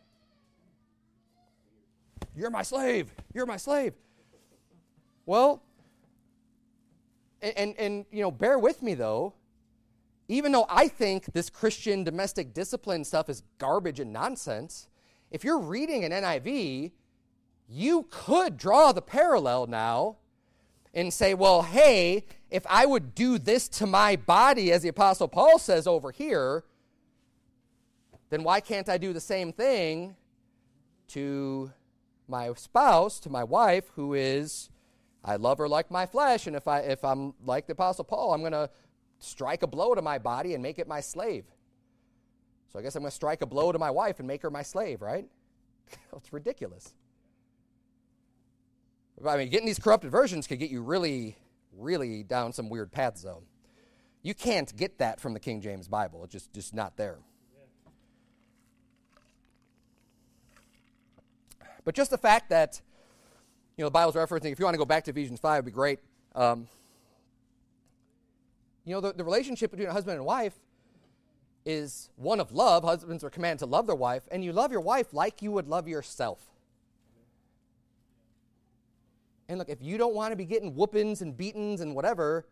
You're my slave. You're my slave. Well, and and, and you know, bear with me though. Even though I think this Christian domestic discipline stuff is garbage and nonsense, if you're reading an N I V, you could draw the parallel now and say, well, hey, if I would do this to my body, as the Apostle Paul says over here, then why can't I do the same thing to my spouse, to my wife, who is, I love her like my flesh, and if, I, if I'm like the Apostle Paul, I'm going to strike a blow to my body and make it my slave. So I guess I'm going to strike a blow to my wife and make her my slave, right? It's ridiculous. I mean, getting these corrupted versions could get you really, really down some weird paths, though. You can't get that from the King James Bible. It's just, just not there. But just the fact that, you know, the Bible's referencing, if you want to go back to Ephesians five, it would be great. Um, you know, the, the relationship between a husband and wife is one of love. Husbands are commanded to love their wife, and you love your wife like you would love yourself. And look, if you don't want to be getting whoopings and beatings and whatever,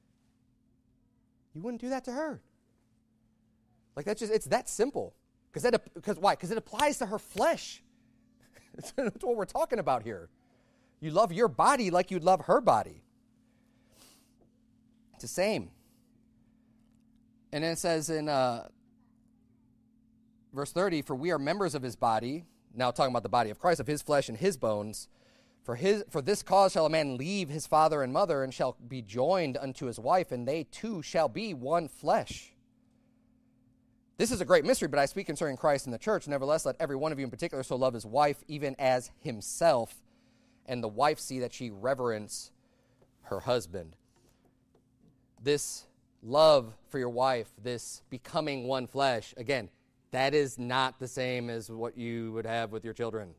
you wouldn't do that to her. Like, that's just, it's that simple. Because that, because why? Because it applies to her flesh. That's what we're talking about here. You love your body like you'd love her body. It's the same. And then it says in uh, verse thirty, for we are members of his body, now talking about the body of Christ, of his flesh and his bones. For his for this cause shall a man leave his father and mother, and shall be joined unto his wife, and they two shall be one flesh. This is a great mystery, but I speak concerning Christ and the church. Nevertheless, let every one of you in particular so love his wife, even as himself, and the wife see that she reverence her husband. This love for your wife, this becoming one flesh, again, that is not the same as what you would have with your children.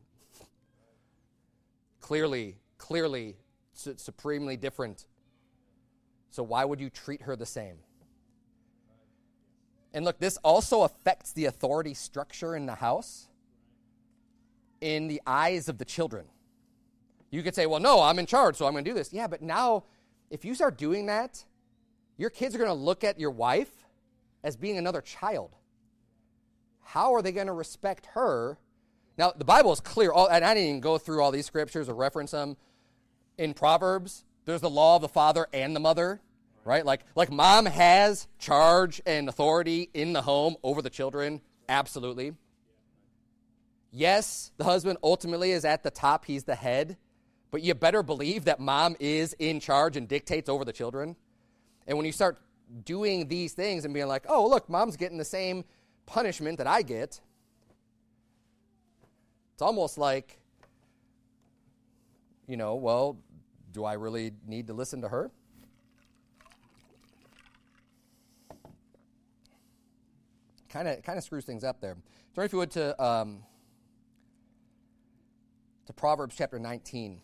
Clearly, clearly, su- supremely different. So why would you treat her the same? And look, this also affects the authority structure in the house in the eyes of the children. You could say, well, no, I'm in charge, so I'm going to do this. Yeah, but now, if you start doing that, your kids are going to look at your wife as being another child. How are they going to respect her? Now, the Bible is clear, all, and I didn't even go through all these scriptures or reference them. In Proverbs, there's the law of the father and the mother, right? Like, like mom has charge and authority in the home over the children, absolutely. Yes, the husband ultimately is at the top, he's the head, but you better believe that mom is in charge and dictates over the children. And when you start doing these things and being like, oh, look, mom's getting the same punishment that I get. It's almost like, you know, well, do I really need to listen to her? Kind of kind of screws things up there. Turn, if you would, to, um, to Proverbs chapter nineteen.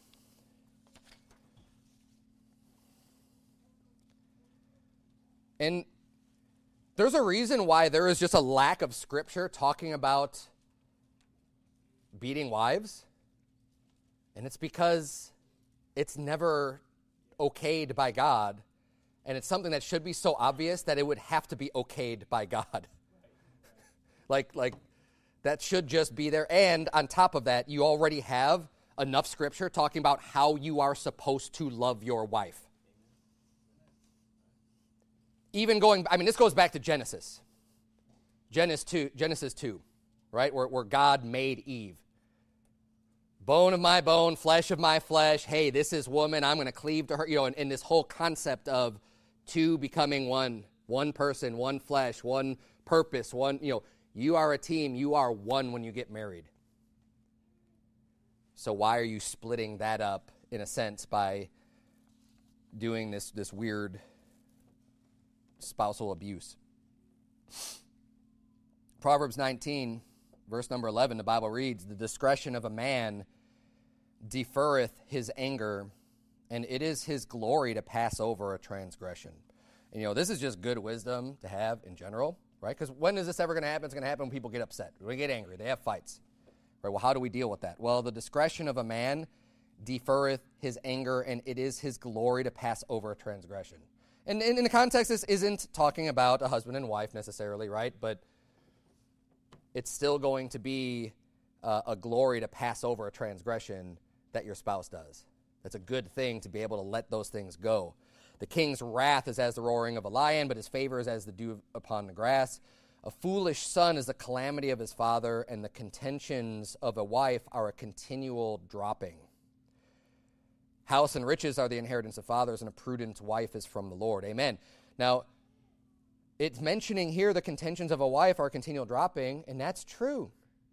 And there's a reason why there is just a lack of scripture talking about beating wives. And it's because it's never okayed by God. And it's something that should be so obvious that it would have to be okayed by God. like, like that should just be there. And on top of that, you already have enough scripture talking about how you are supposed to love your wife. Even going, I mean, this goes back to Genesis. Genesis two, Genesis two, right, where, where God made Eve. Bone of my bone, flesh of my flesh. Hey, this is woman. I'm going to cleave to her. You know, and, and this whole concept of two becoming one, one person, one flesh, one purpose, one, you know, you are a team. You are one when you get married. So why are you splitting that up, in a sense, by doing this, this weird spousal abuse? Proverbs nineteen, verse number eleven, the Bible reads, the discretion of a man deferreth his anger, and it is his glory to pass over a transgression. And, you know, this is just good wisdom to have in general, right? Because when is this ever going to happen? It's going to happen when people get upset, when they get angry, they have fights. Right? Well, how do we deal with that? Well, the discretion of a man deferreth his anger, and it is his glory to pass over a transgression. And in the context, this isn't talking about a husband and wife necessarily, right? But it's still going to be uh, a glory to pass over a transgression that your spouse does. That's a good thing to be able to let those things go. The king's wrath is as the roaring of a lion, but his favor is as the dew upon the grass. A foolish son is the calamity of his father, and the contentions of a wife are a continual dropping. House and riches are the inheritance of fathers, and a prudent wife is from the Lord. Amen. Now, it's mentioning here the contentions of a wife are a continual dropping, and that's true.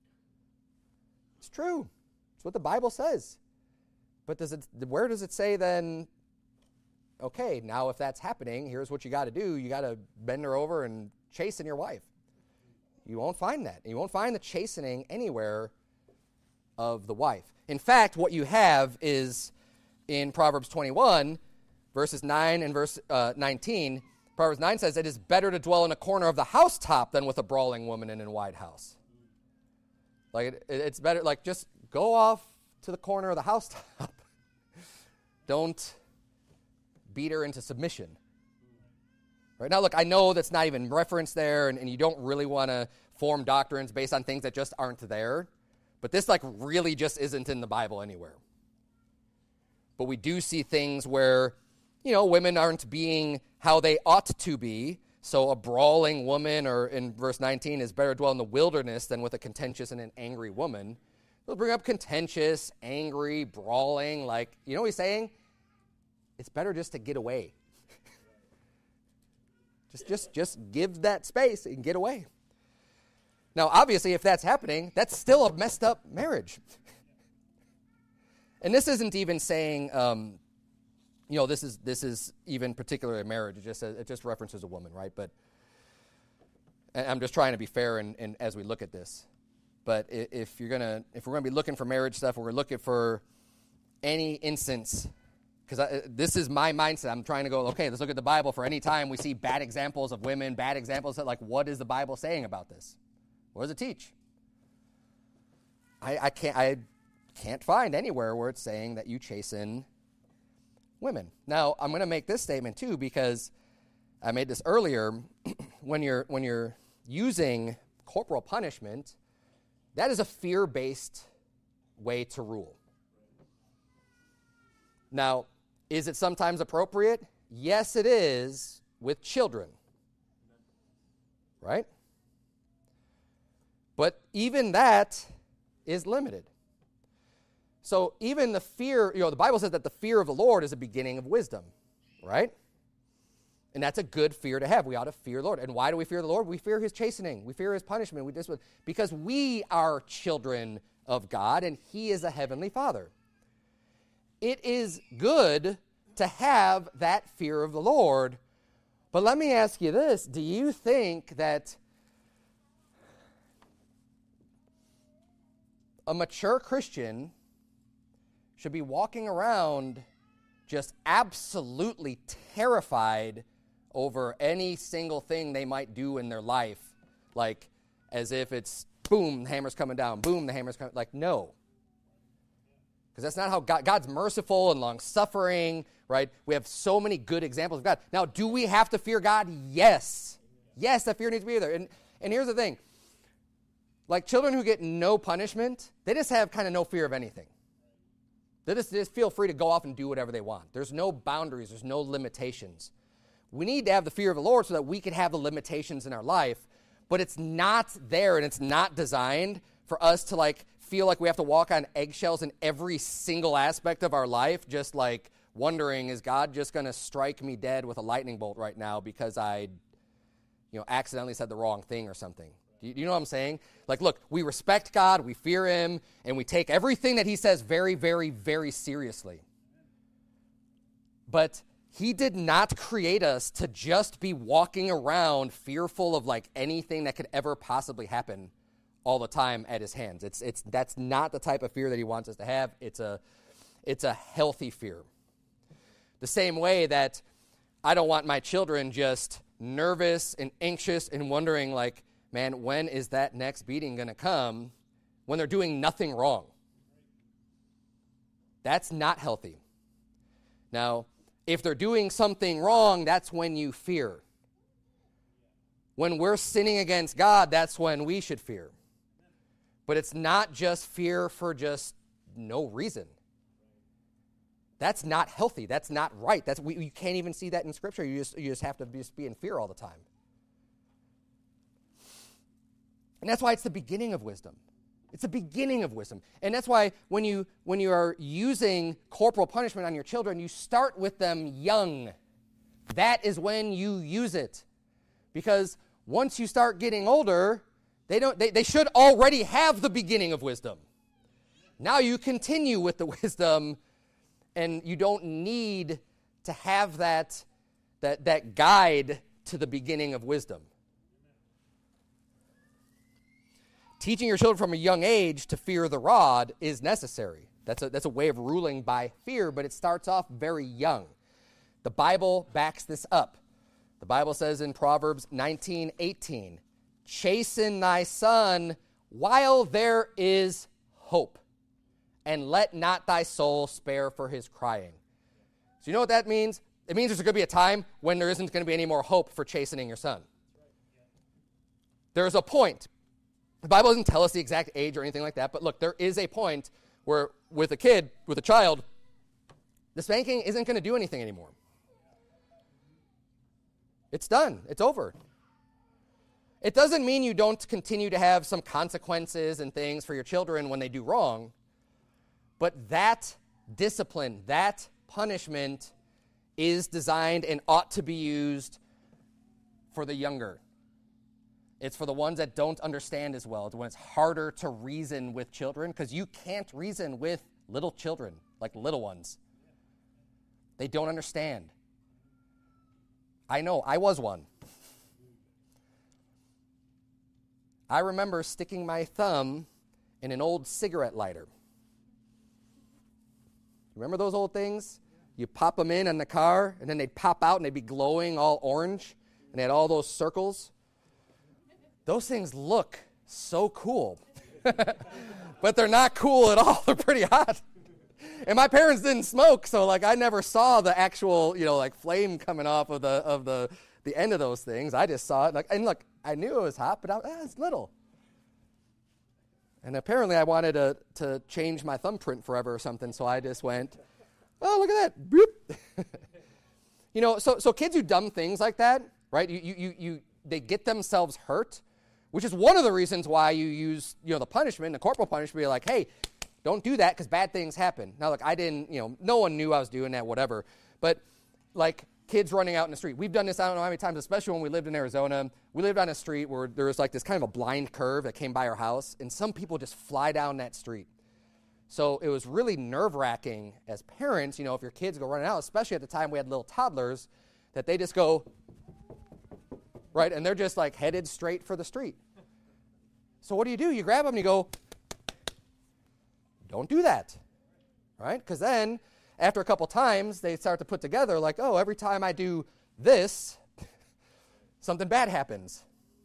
It's true. It's what the Bible says. But does it? Where does it say then, okay, now if that's happening, here's what you got to do. You got to bend her over and chasten your wife. You won't find that. You won't find the chastening anywhere of the wife. In fact, what you have is in Proverbs twenty-one, verses nine and verse uh, nineteen, Proverbs nine says, it is better to dwell in a corner of the housetop than with a brawling woman in a wide house. Like, it, it's better, like, just go off to the corner of the housetop. Don't beat her into submission. Right now, look, I know that's not even referenced there, and, and you don't really want to form doctrines based on things that just aren't there. But this, like, really just isn't in the Bible anywhere. But we do see things where, you know, women aren't being how they ought to be. So a brawling woman, or in verse nineteen, is better to dwell in the wilderness than with a contentious and an angry woman. They'll bring up contentious, angry, brawling. Like, you know what he's saying? It's better just to get away. just, just, just give that space and get away. Now, obviously, if that's happening, that's still a messed up marriage. And this isn't even saying, um, you know, this is this is even particularly a marriage. It just says, it just references a woman, right? But and I'm just trying to be fair, and, and as we look at this. But if you're gonna, if we're gonna be looking for marriage stuff, or we're looking for any instance, because this is my mindset. I'm trying to go, okay, let's look at the Bible for any time we see bad examples of women, bad examples of, like, what is the Bible saying about this? What does it teach? I, I can't I can't find anywhere where it's saying that you chasten women. Now, I'm going to make this statement too, because I made this earlier. when you're when you're using corporal punishment, that is a fear-based way to rule. Now, is it sometimes appropriate? Yes, it is with children. Right? But even that is limited. So even the fear, you know, the Bible says that the fear of the Lord is a beginning of wisdom, right? And that's a good fear to have. We ought to fear the Lord. And why do we fear the Lord? We fear his chastening. We fear his punishment. We just, because we are children of God, and he is a heavenly Father. It is good to have that fear of the Lord. But let me ask you this. Do you think that a mature Christian should be walking around just absolutely terrified over any single thing they might do in their life, like as if it's, boom, the hammer's coming down, boom, the hammer's coming, like, no. Because that's not how God, God's merciful and long-suffering, right? We have so many good examples of God. Now, do we have to fear God? Yes. Yes, that fear needs to be there. And, and here's the thing. Like children who get no punishment, they just have kind of no fear of anything. They just, they just feel free to go off and do whatever they want. There's no boundaries. There's no limitations. We need to have the fear of the Lord so that we can have the limitations in our life, but it's not there, and it's not designed for us to like feel like we have to walk on eggshells in every single aspect of our life, just like wondering, is God just going to strike me dead with a lightning bolt right now because I, you know, accidentally said the wrong thing or something? Do you, do you know what I'm saying? Like, look, we respect God, we fear him, and we take everything that he says very, very, very seriously. But he did not create us to just be walking around fearful of like anything that could ever possibly happen all the time at his hands. It's it's that's not the type of fear that he wants us to have. It's a it's a healthy fear. The same way that I don't want my children just nervous and anxious and wondering like, man, when is that next beating going to come when they're doing nothing wrong? That's not healthy. Now, if they're doing something wrong, that's when you fear. When we're sinning against God, that's when we should fear. But it's not just fear for just no reason. That's not healthy. That's not right. That's we, you can't even see that in Scripture. You just, you just have to just be in fear all the time. And that's why it's the beginning of wisdom. It's the beginning of wisdom. And that's why when you when you are using corporal punishment on your children, you start with them young. That is when you use it. Because once you start getting older, they don't they, they should already have the beginning of wisdom. Now you continue with the wisdom, and you don't need to have that that that guide to the beginning of wisdom. Teaching your children from a young age to fear the rod is necessary. That's a, that's a way of ruling by fear, but it starts off very young. The Bible backs this up. The Bible says in Proverbs nineteen eighteen, chasten thy son while there is hope, and let not thy soul spare for his crying. So you know what that means? It means there's going to be a time when there isn't going to be any more hope for chastening your son. There's a point. The Bible doesn't tell us the exact age or anything like that, but look, there is a point where with a kid, with a child, the spanking isn't going to do anything anymore. It's done. It's over. It doesn't mean you don't continue to have some consequences and things for your children when they do wrong, but that discipline, that punishment is designed and ought to be used for the younger. It's for the ones that don't understand as well. It's when it's harder to reason with children, because you can't reason with little children, like little ones. They don't understand. I know, I was one. I remember sticking my thumb in an old cigarette lighter. Remember those old things? You pop them in on the car, and then they'd pop out, and they'd be glowing all orange, and they had all those circles. Those things look so cool, but they're not cool at all. They're pretty hot. And my parents didn't smoke, so like I never saw the actual, you know, like flame coming off of the of the, the end of those things. I just saw it, like, and look, I knew it was hot, but I, ah, it's little. And apparently, I wanted to to change my thumbprint forever or something, so I just went, oh, look at that, boop. You know, so so kids do dumb things like that, right? You you you, you they get themselves hurt. Which is one of the reasons why you use, you know, the punishment, the corporal punishment, you're like, hey, don't do that because bad things happen. Now, look, I didn't, you know, no one knew I was doing that, whatever. But, like, kids running out in the street. We've done this, I don't know how many times, especially when we lived in Arizona. We lived on a street where there was like this kind of a blind curve that came by our house, and some people just fly down that street. So it was really nerve-wracking as parents, you know, if your kids go running out, especially at the time we had little toddlers, that they just go, right, and they're just like headed straight for the street. So what do you do? You grab them and you go, don't do that, right? Because then after a couple times, they start to put together like, oh, every time I do this, something bad happens.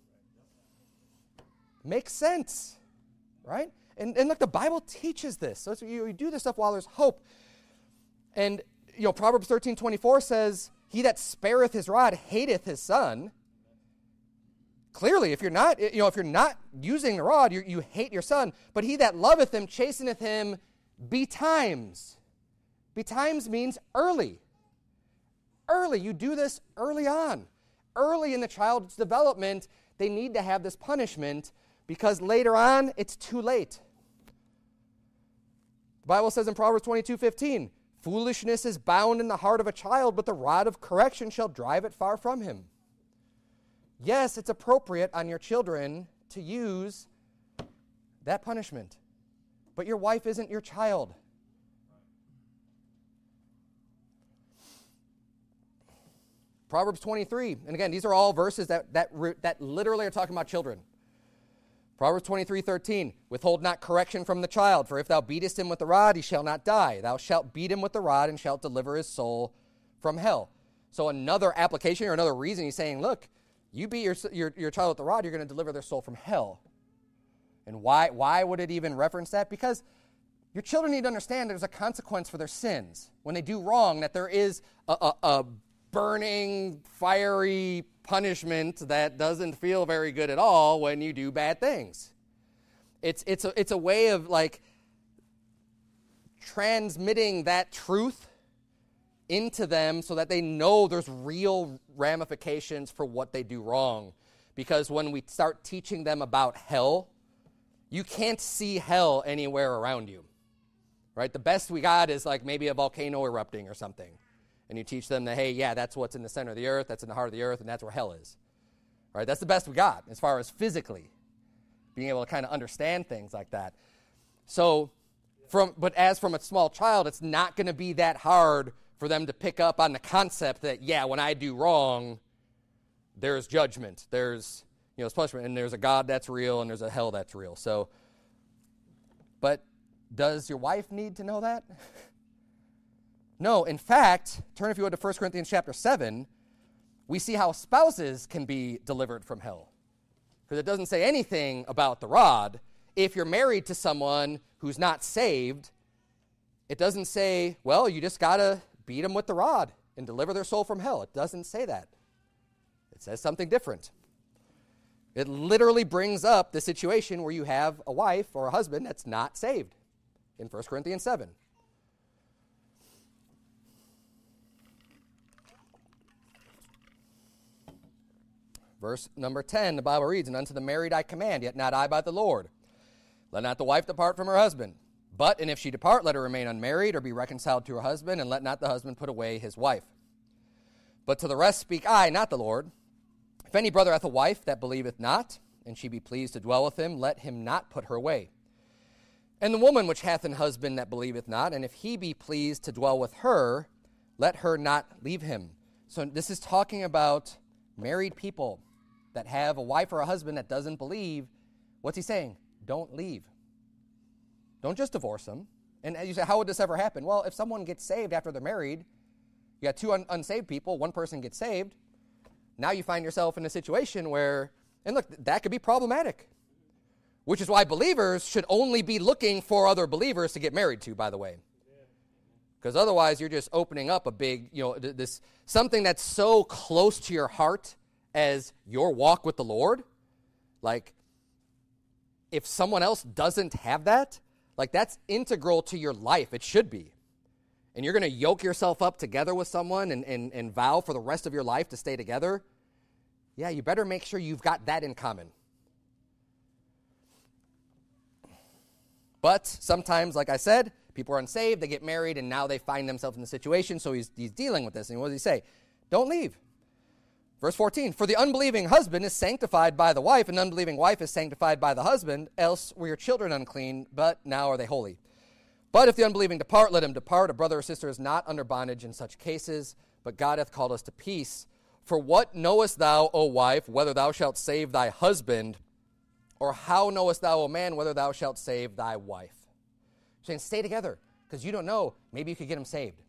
Makes sense, right? And, and look, the Bible teaches this. So it's, you, you do this stuff while there's hope. And, you know, Proverbs thirteen twenty-four says, he that spareth his rod hateth his son. Clearly, if you're not, you know, if you're not using the rod, you, you hate your son. But he that loveth him chasteneth him betimes. Betimes means early. Early. You do this early on. Early in the child's development, they need to have this punishment because later on, it's too late. The Bible says in Proverbs twenty-two fifteen, foolishness is bound in the heart of a child, but the rod of correction shall drive it far from him. Yes, it's appropriate on your children to use that punishment. But your wife isn't your child. Proverbs twenty-three, and again, these are all verses that, that, that literally are talking about children. Proverbs twenty-three thirteen, withhold not correction from the child, for if thou beatest him with the rod, he shall not die. Thou shalt beat him with the rod and shalt deliver his soul from hell. So another application or another reason he's saying, look, you beat your, your, your child with the rod, you're going to deliver their soul from hell. And why, why would it even reference that? Because your children need to understand there's a consequence for their sins. When they do wrong, that there is a, a, a burning, fiery punishment that doesn't feel very good at all when you do bad things. It's, it's, a, it's a way of like transmitting that truth into them so that they know there's real ramifications for what they do wrong. Because when we start teaching them about hell, you can't see hell anywhere around you, right? The best we got is like maybe a volcano erupting or something. And you teach them that, hey, yeah, that's what's in the center of the earth, that's in the heart of the earth, and that's where hell is. Right? That's the best we got as far as physically being able to kind of understand things like that. So, from but as from a small child, it's not going to be that hard for them to pick up on the concept that, yeah, when I do wrong, there's judgment, there's, you know, punishment, and there's a God that's real, and there's a hell that's real. So, but does your wife need to know that? No, in fact, turn if you would to First Corinthians chapter seven, we see how spouses can be delivered from hell. Because it doesn't say anything about the rod. If you're married to someone who's not saved, it doesn't say, well, you just got to beat them with the rod and deliver their soul from hell. It doesn't say that. It says something different. It literally brings up the situation where you have a wife or a husband that's not saved in First Corinthians seven. Verse number ten, the Bible reads, and unto the married I command, yet not I by the Lord. Let not the wife depart from her husband. But, and if she depart, let her remain unmarried, or be reconciled to her husband, and let not the husband put away his wife. But to the rest speak I, not the Lord. If any brother hath a wife that believeth not, and she be pleased to dwell with him, let him not put her away. And the woman which hath an husband that believeth not, and if he be pleased to dwell with her, let her not leave him. So this is talking about married people that have a wife or a husband that doesn't believe. What's he saying? Don't leave. Don't just divorce them. And you say, how would this ever happen? Well, if someone gets saved after they're married, you got two un- unsaved people, one person gets saved, now you find yourself in a situation where, and look, that could be problematic. Which is why believers should only be looking for other believers to get married to, by the way. Because otherwise you're just opening up a big, you know, this something that's so close to your heart as your walk with the Lord. Like, if someone else doesn't have that, like that's integral to your life. It should be. And you're going to yoke yourself up together with someone and, and, and vow for the rest of your life to stay together. Yeah, you better make sure you've got that in common. But sometimes, like I said, people are unsaved, they get married, and now they find themselves in the situation, so he's, he's dealing with this. And what does he say? Don't leave. Verse fourteen, for the unbelieving husband is sanctified by the wife, and the unbelieving wife is sanctified by the husband, else were your children unclean, but now are they holy. But if the unbelieving depart, let him depart. A brother or sister is not under bondage in such cases, but God hath called us to peace. For what knowest thou, O wife, whether thou shalt save thy husband, or how knowest thou, O man, whether thou shalt save thy wife? Saying, stay together, because you don't know, maybe you could get him saved.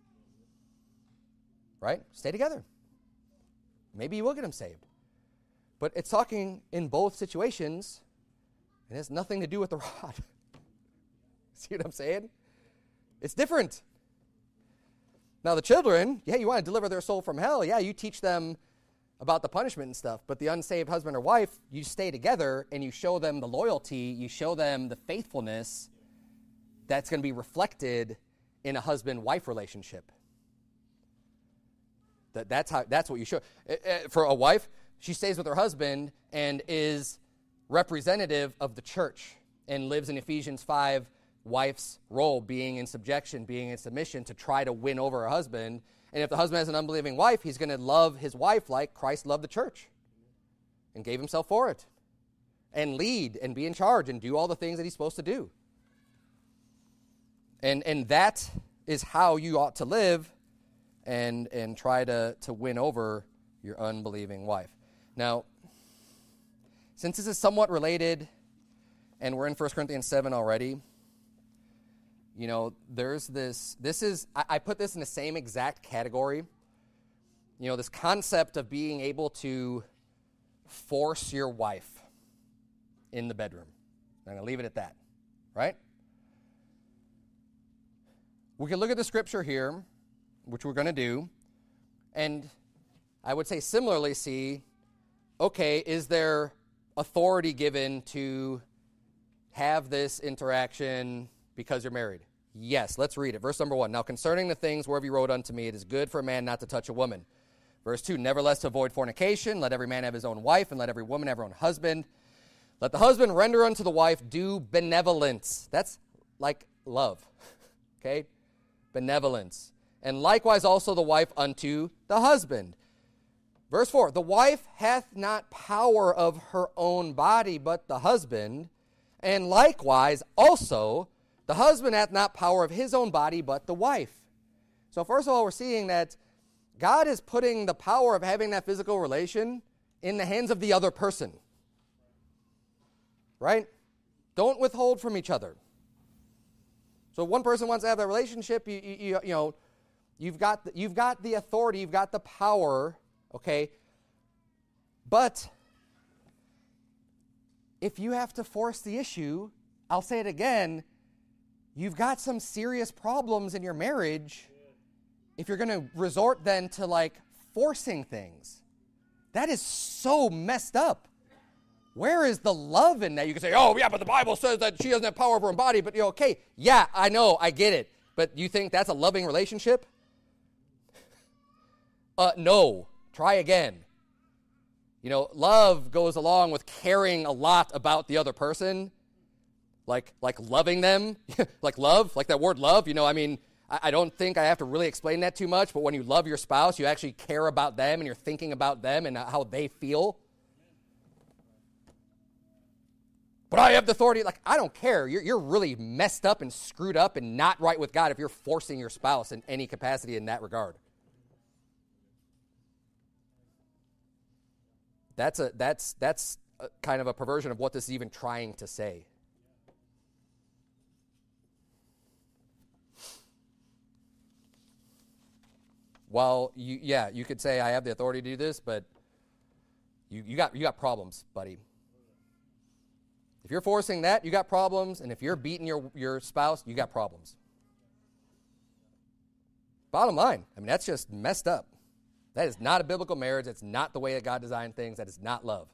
Right? Stay together. Maybe you will get him saved. But it's talking in both situations, and it has nothing to do with the rod. See what I'm saying? It's different. Now, the children, yeah, you want to deliver their soul from hell. Yeah, you teach them about the punishment and stuff. But the unsaved husband or wife, you stay together, and you show them the loyalty, you show them the faithfulness that's going to be reflected in a husband-wife relationship. That, that's how. That's what you show. For a wife, she stays with her husband and is representative of the church and lives in Ephesians five, wife's role, being in subjection, being in submission to try to win over her husband. And if the husband has an unbelieving wife, he's going to love his wife like Christ loved the church and gave himself for it, and lead and be in charge and do all the things that he's supposed to do. And and that is how you ought to live and and try to, to win over your unbelieving wife. Now, since this is somewhat related, and we're in First Corinthians seven already, you know, there's this, this is, I, I put this in the same exact category. You know, this concept of being able to force your wife in the bedroom. I'm going to leave it at that, right? We can look at the scripture here, which we're going to do, and I would say similarly see, okay, is there authority given to have this interaction because you're married? Yes, let's read it. Verse number one, now concerning the things whereof you wrote unto me, it is good for a man not to touch a woman. Verse two, nevertheless to avoid fornication, let every man have his own wife, and let every woman have her own husband. Let the husband render unto the wife due benevolence. That's like love, okay? Benevolence. And likewise also the wife unto the husband. Verse four, the wife hath not power of her own body, but the husband. And likewise also the husband hath not power of his own body, but the wife. So first of all, we're seeing that God is putting the power of having that physical relation in the hands of the other person. Right? Don't withhold from each other. So if one person wants to have that relationship, you, you, you know, You've got, the, you've got the authority, you've got the power, okay? But if you have to force the issue, I'll say it again, you've got some serious problems in your marriage if you're going to resort then to, like, forcing things. That is so messed up. Where is the love in that? You can say, oh, yeah, but the Bible says that she doesn't have power over her body, but, you know, okay, yeah, I know, I get it. But you think that's a loving relationship? Uh, no. Try again. You know, love goes along with caring a lot about the other person, like like loving them, like love, like that word love. You know, I mean, I, I don't think I have to really explain that too much, but when you love your spouse, you actually care about them and you're thinking about them and how they feel. But I have the authority. Like, I don't care. You're, you're really messed up and screwed up and not right with God if you're forcing your spouse in any capacity in that regard. That's a that's that's a kind of a perversion of what this is even trying to say. While you yeah, you could say I have the authority to do this, but you, you got you got problems, buddy. If you're forcing that, you got problems, and if you're beating your, your spouse, you got problems. Bottom line, I mean, that's just messed up. That is not a biblical marriage. That's not the way that God designed things. That is not love.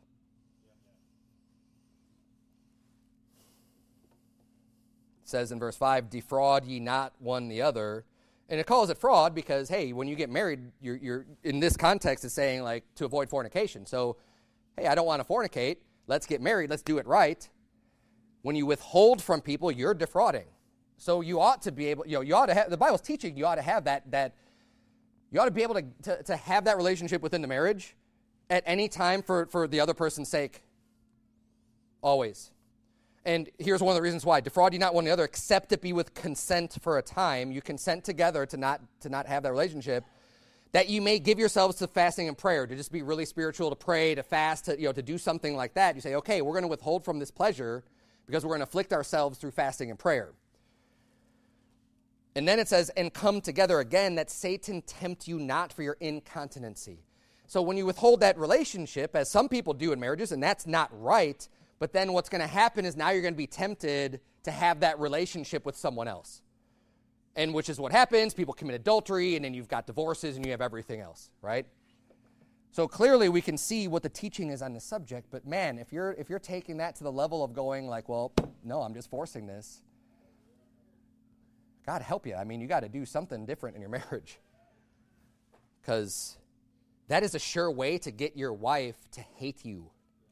It says in verse five, defraud ye not one the other. And it calls it fraud because, hey, when you get married, you're, you're in this context is saying, like, to avoid fornication. So, hey, I don't want to fornicate. Let's get married. Let's do it right. When you withhold from people, you're defrauding. So you ought to be able, you know, you ought to have, the Bible's teaching you ought to have that, that You ought to be able to, to, to have that relationship within the marriage at any time for, for the other person's sake. Always. And here's one of the reasons why. Defraud you not one another, except it be with consent for a time. You consent together to not to not have that relationship, that you may give yourselves to fasting and prayer, to just be really spiritual, to pray, to fast, to, you know, to do something like that. You say, okay, we're going to withhold from this pleasure because we're going to afflict ourselves through fasting and prayer. And then it says, and come together again, that Satan tempt you not for your incontinency. So when you withhold that relationship, as some people do in marriages, and that's not right, but then what's going to happen is now you're going to be tempted to have that relationship with someone else. And which is what happens. People commit adultery, and then you've got divorces, and you have everything else, right? So clearly we can see what the teaching is on the subject, but man, if you're if you're taking that to the level of going like, well, no, I'm just forcing this, God help you. I mean, you got to do something different in your marriage. Because that is a sure way to get your wife to hate you.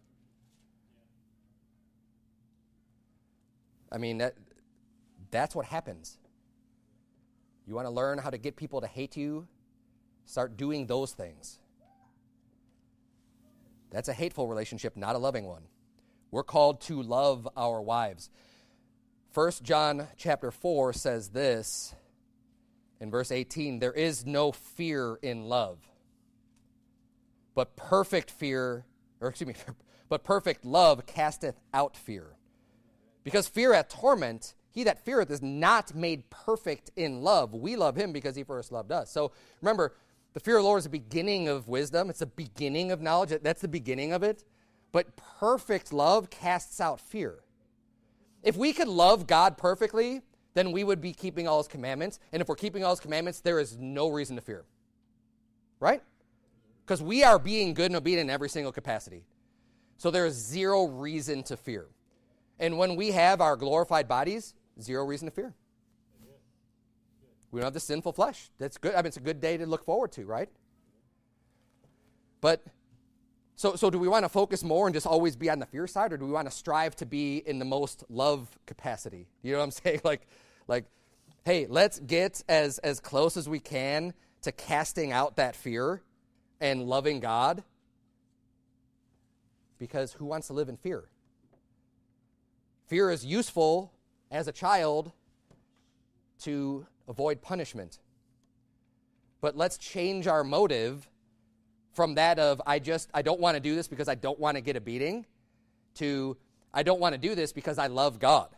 I mean, that that's what happens. You want to learn how to get people to hate you? Start doing those things. That's a hateful relationship, not a loving one. We're called to love our wives. First John chapter four says this in verse eighteen, there is no fear in love, but perfect fear, or excuse me, but perfect love casteth out fear. Because fear hath torment, he that feareth is not made perfect in love. We love him because he first loved us. So remember, the fear of the Lord is the beginning of wisdom. It's the beginning of knowledge. That's the beginning of it. But perfect love casts out fear. If we could love God perfectly, then we would be keeping all his commandments. And if we're keeping all his commandments, there is no reason to fear. Right? Because we are being good and obedient in every single capacity. So there is zero reason to fear. And when we have our glorified bodies, zero reason to fear. We don't have the sinful flesh. That's good. I mean, it's a good day to look forward to, right? But So so do we want to focus more and just always be on the fear side, or do we want to strive to be in the most love capacity? You know what I'm saying? Like, like, hey, let's get as, as close as we can to casting out that fear and loving God, because who wants to live in fear? Fear is useful as a child to avoid punishment. But let's change our motive from that of, I just, I don't want to do this because I don't want to get a beating, to, I don't want to do this because I love God.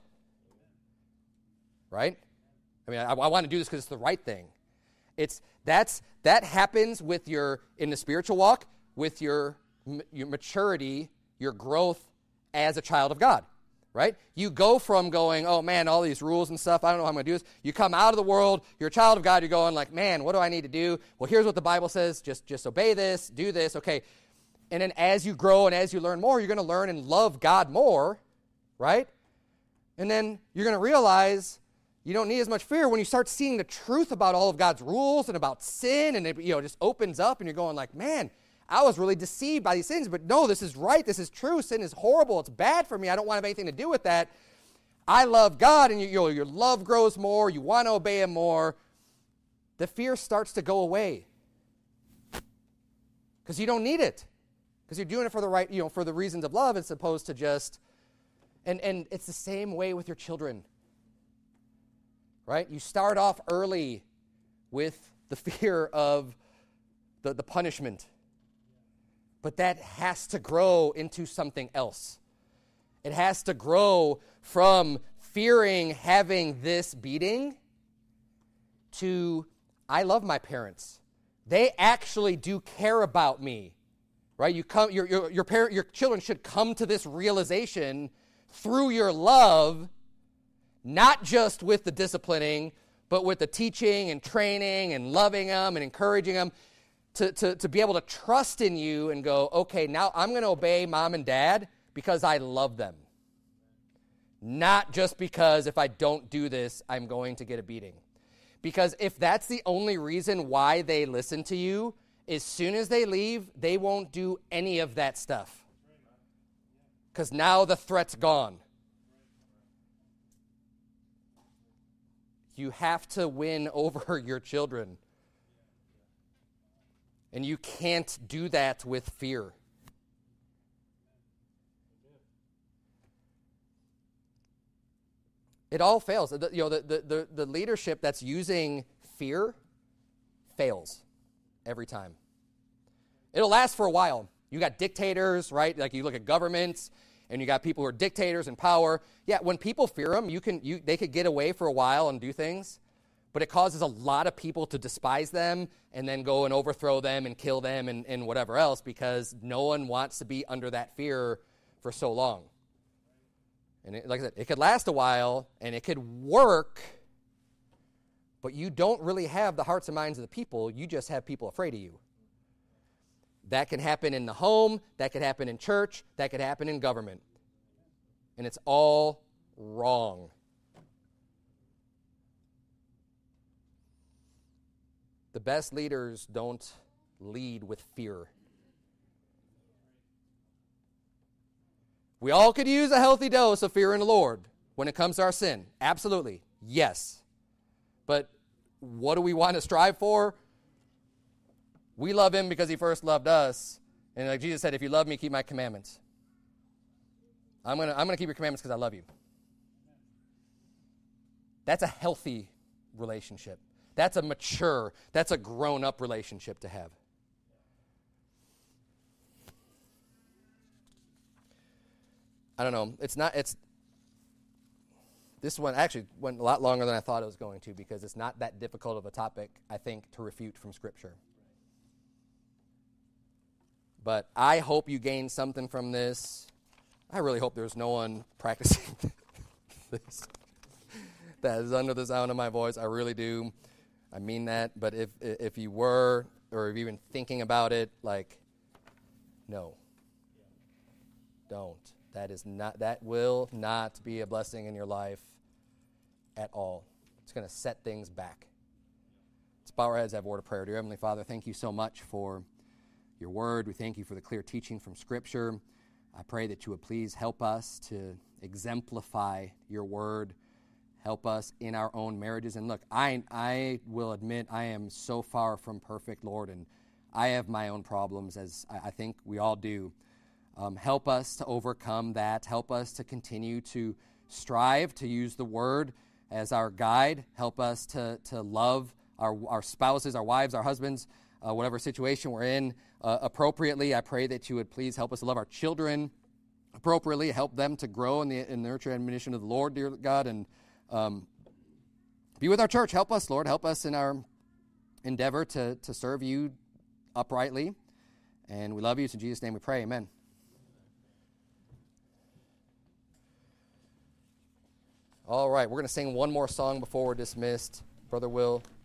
Right? I mean, I, I want to do this because it's the right thing. It's, that's, that happens with your, in the spiritual walk, with your, your maturity, your growth as a child of God. Right? You go from going, oh man, all these rules and stuff, I don't know how I'm going to do this. You come out of the world, you're a child of God, you're going like, man, what do I need to do? Well, here's what the Bible says, just, just obey this, do this, okay. And then as you grow and as you learn more, you're going to learn and love God more, right? And then you're going to realize you don't need as much fear when you start seeing the truth about all of God's rules and about sin, and it, you know, just opens up and you're going like, man, I was really deceived by these things, but no, this is right, this is true, sin is horrible, it's bad for me, I don't want to have anything to do with that. I love God, and you, you know, your love grows more, you want to obey him more. The fear starts to go away. Because you don't need it. Because you're doing it for the right, you know, for the reasons of love, as opposed to just, and, and it's the same way with your children. Right? You start off early with the fear of the, the punishment. But that has to grow into something else. It has to grow from fearing having this beating to, I love my parents. They actually do care about me. Right? You come, your, your, your, parent, your children should come to this realization through your love, not just with the disciplining, but with the teaching and training and loving them and encouraging them. To, to, to be able to trust in you and go, okay, now I'm going to obey mom and dad because I love them. Not just because if I don't do this, I'm going to get a beating. Because if that's the only reason why they listen to you, as soon as they leave, they won't do any of that stuff. Because now the threat's gone. You have to win over your children. And you can't do that with fear. It all fails. The, you know, the, the, the, the leadership that's using fear fails every time. It'll last for a while. You got dictators, right? Like you look at governments, and you got people who are dictators in power. Yeah, when people fear them, you can you they could get away for a while and do things, but it causes a lot of people to despise them and then go and overthrow them and kill them and, and whatever else, because no one wants to be under that fear for so long. And it, like I said, it could last a while, and it could work, but you don't really have the hearts and minds of the people. You just have people afraid of you. That can happen in the home. That could happen in church. That could happen in government. And it's all wrong. The best leaders don't lead with fear. We all could use a healthy dose of fear in the Lord when it comes to our sin. Absolutely. Yes. But what do we want to strive for? We love him because he first loved us. And like Jesus said, if you love me, keep my commandments. I'm going to I'm going to keep your commandments because I love you. That's a healthy relationship. That's a mature, that's a grown-up relationship to have. I don't know. It's not, it's, this one actually went a lot longer than I thought it was going to, because it's not that difficult of a topic, I think, to refute from Scripture. But I hope you gain something from this. I really hope there's no one practicing this that is under the sound of my voice. I really do. I mean that. But if if you were, or if you've been thinking about it, like, no. Don't. That is not. That will not be a blessing in your life at all. It's going to set things back. Let's bow our heads, have a word of prayer. Dear Heavenly Father, thank you so much for your word. We thank you for the clear teaching from Scripture. I pray that you would please help us to exemplify your word. Help us in our own marriages. And look, I I will admit I am so far from perfect, Lord, and I have my own problems, as I, I think we all do. Um, help us to overcome that. Help us to continue to strive to use the word as our guide. Help us to, to love our, our spouses, our wives, our husbands, uh, whatever situation we're in uh, appropriately. I pray that you would please help us to love our children appropriately, help them to grow in the, in the nurture and admonition of the Lord, dear God, and um, be with our church. Help us, Lord. Help us in our endeavor to, to serve you uprightly. And we love you. So in Jesus' name we pray. Amen. All right, we're going to sing one more song before we're dismissed. Brother Will.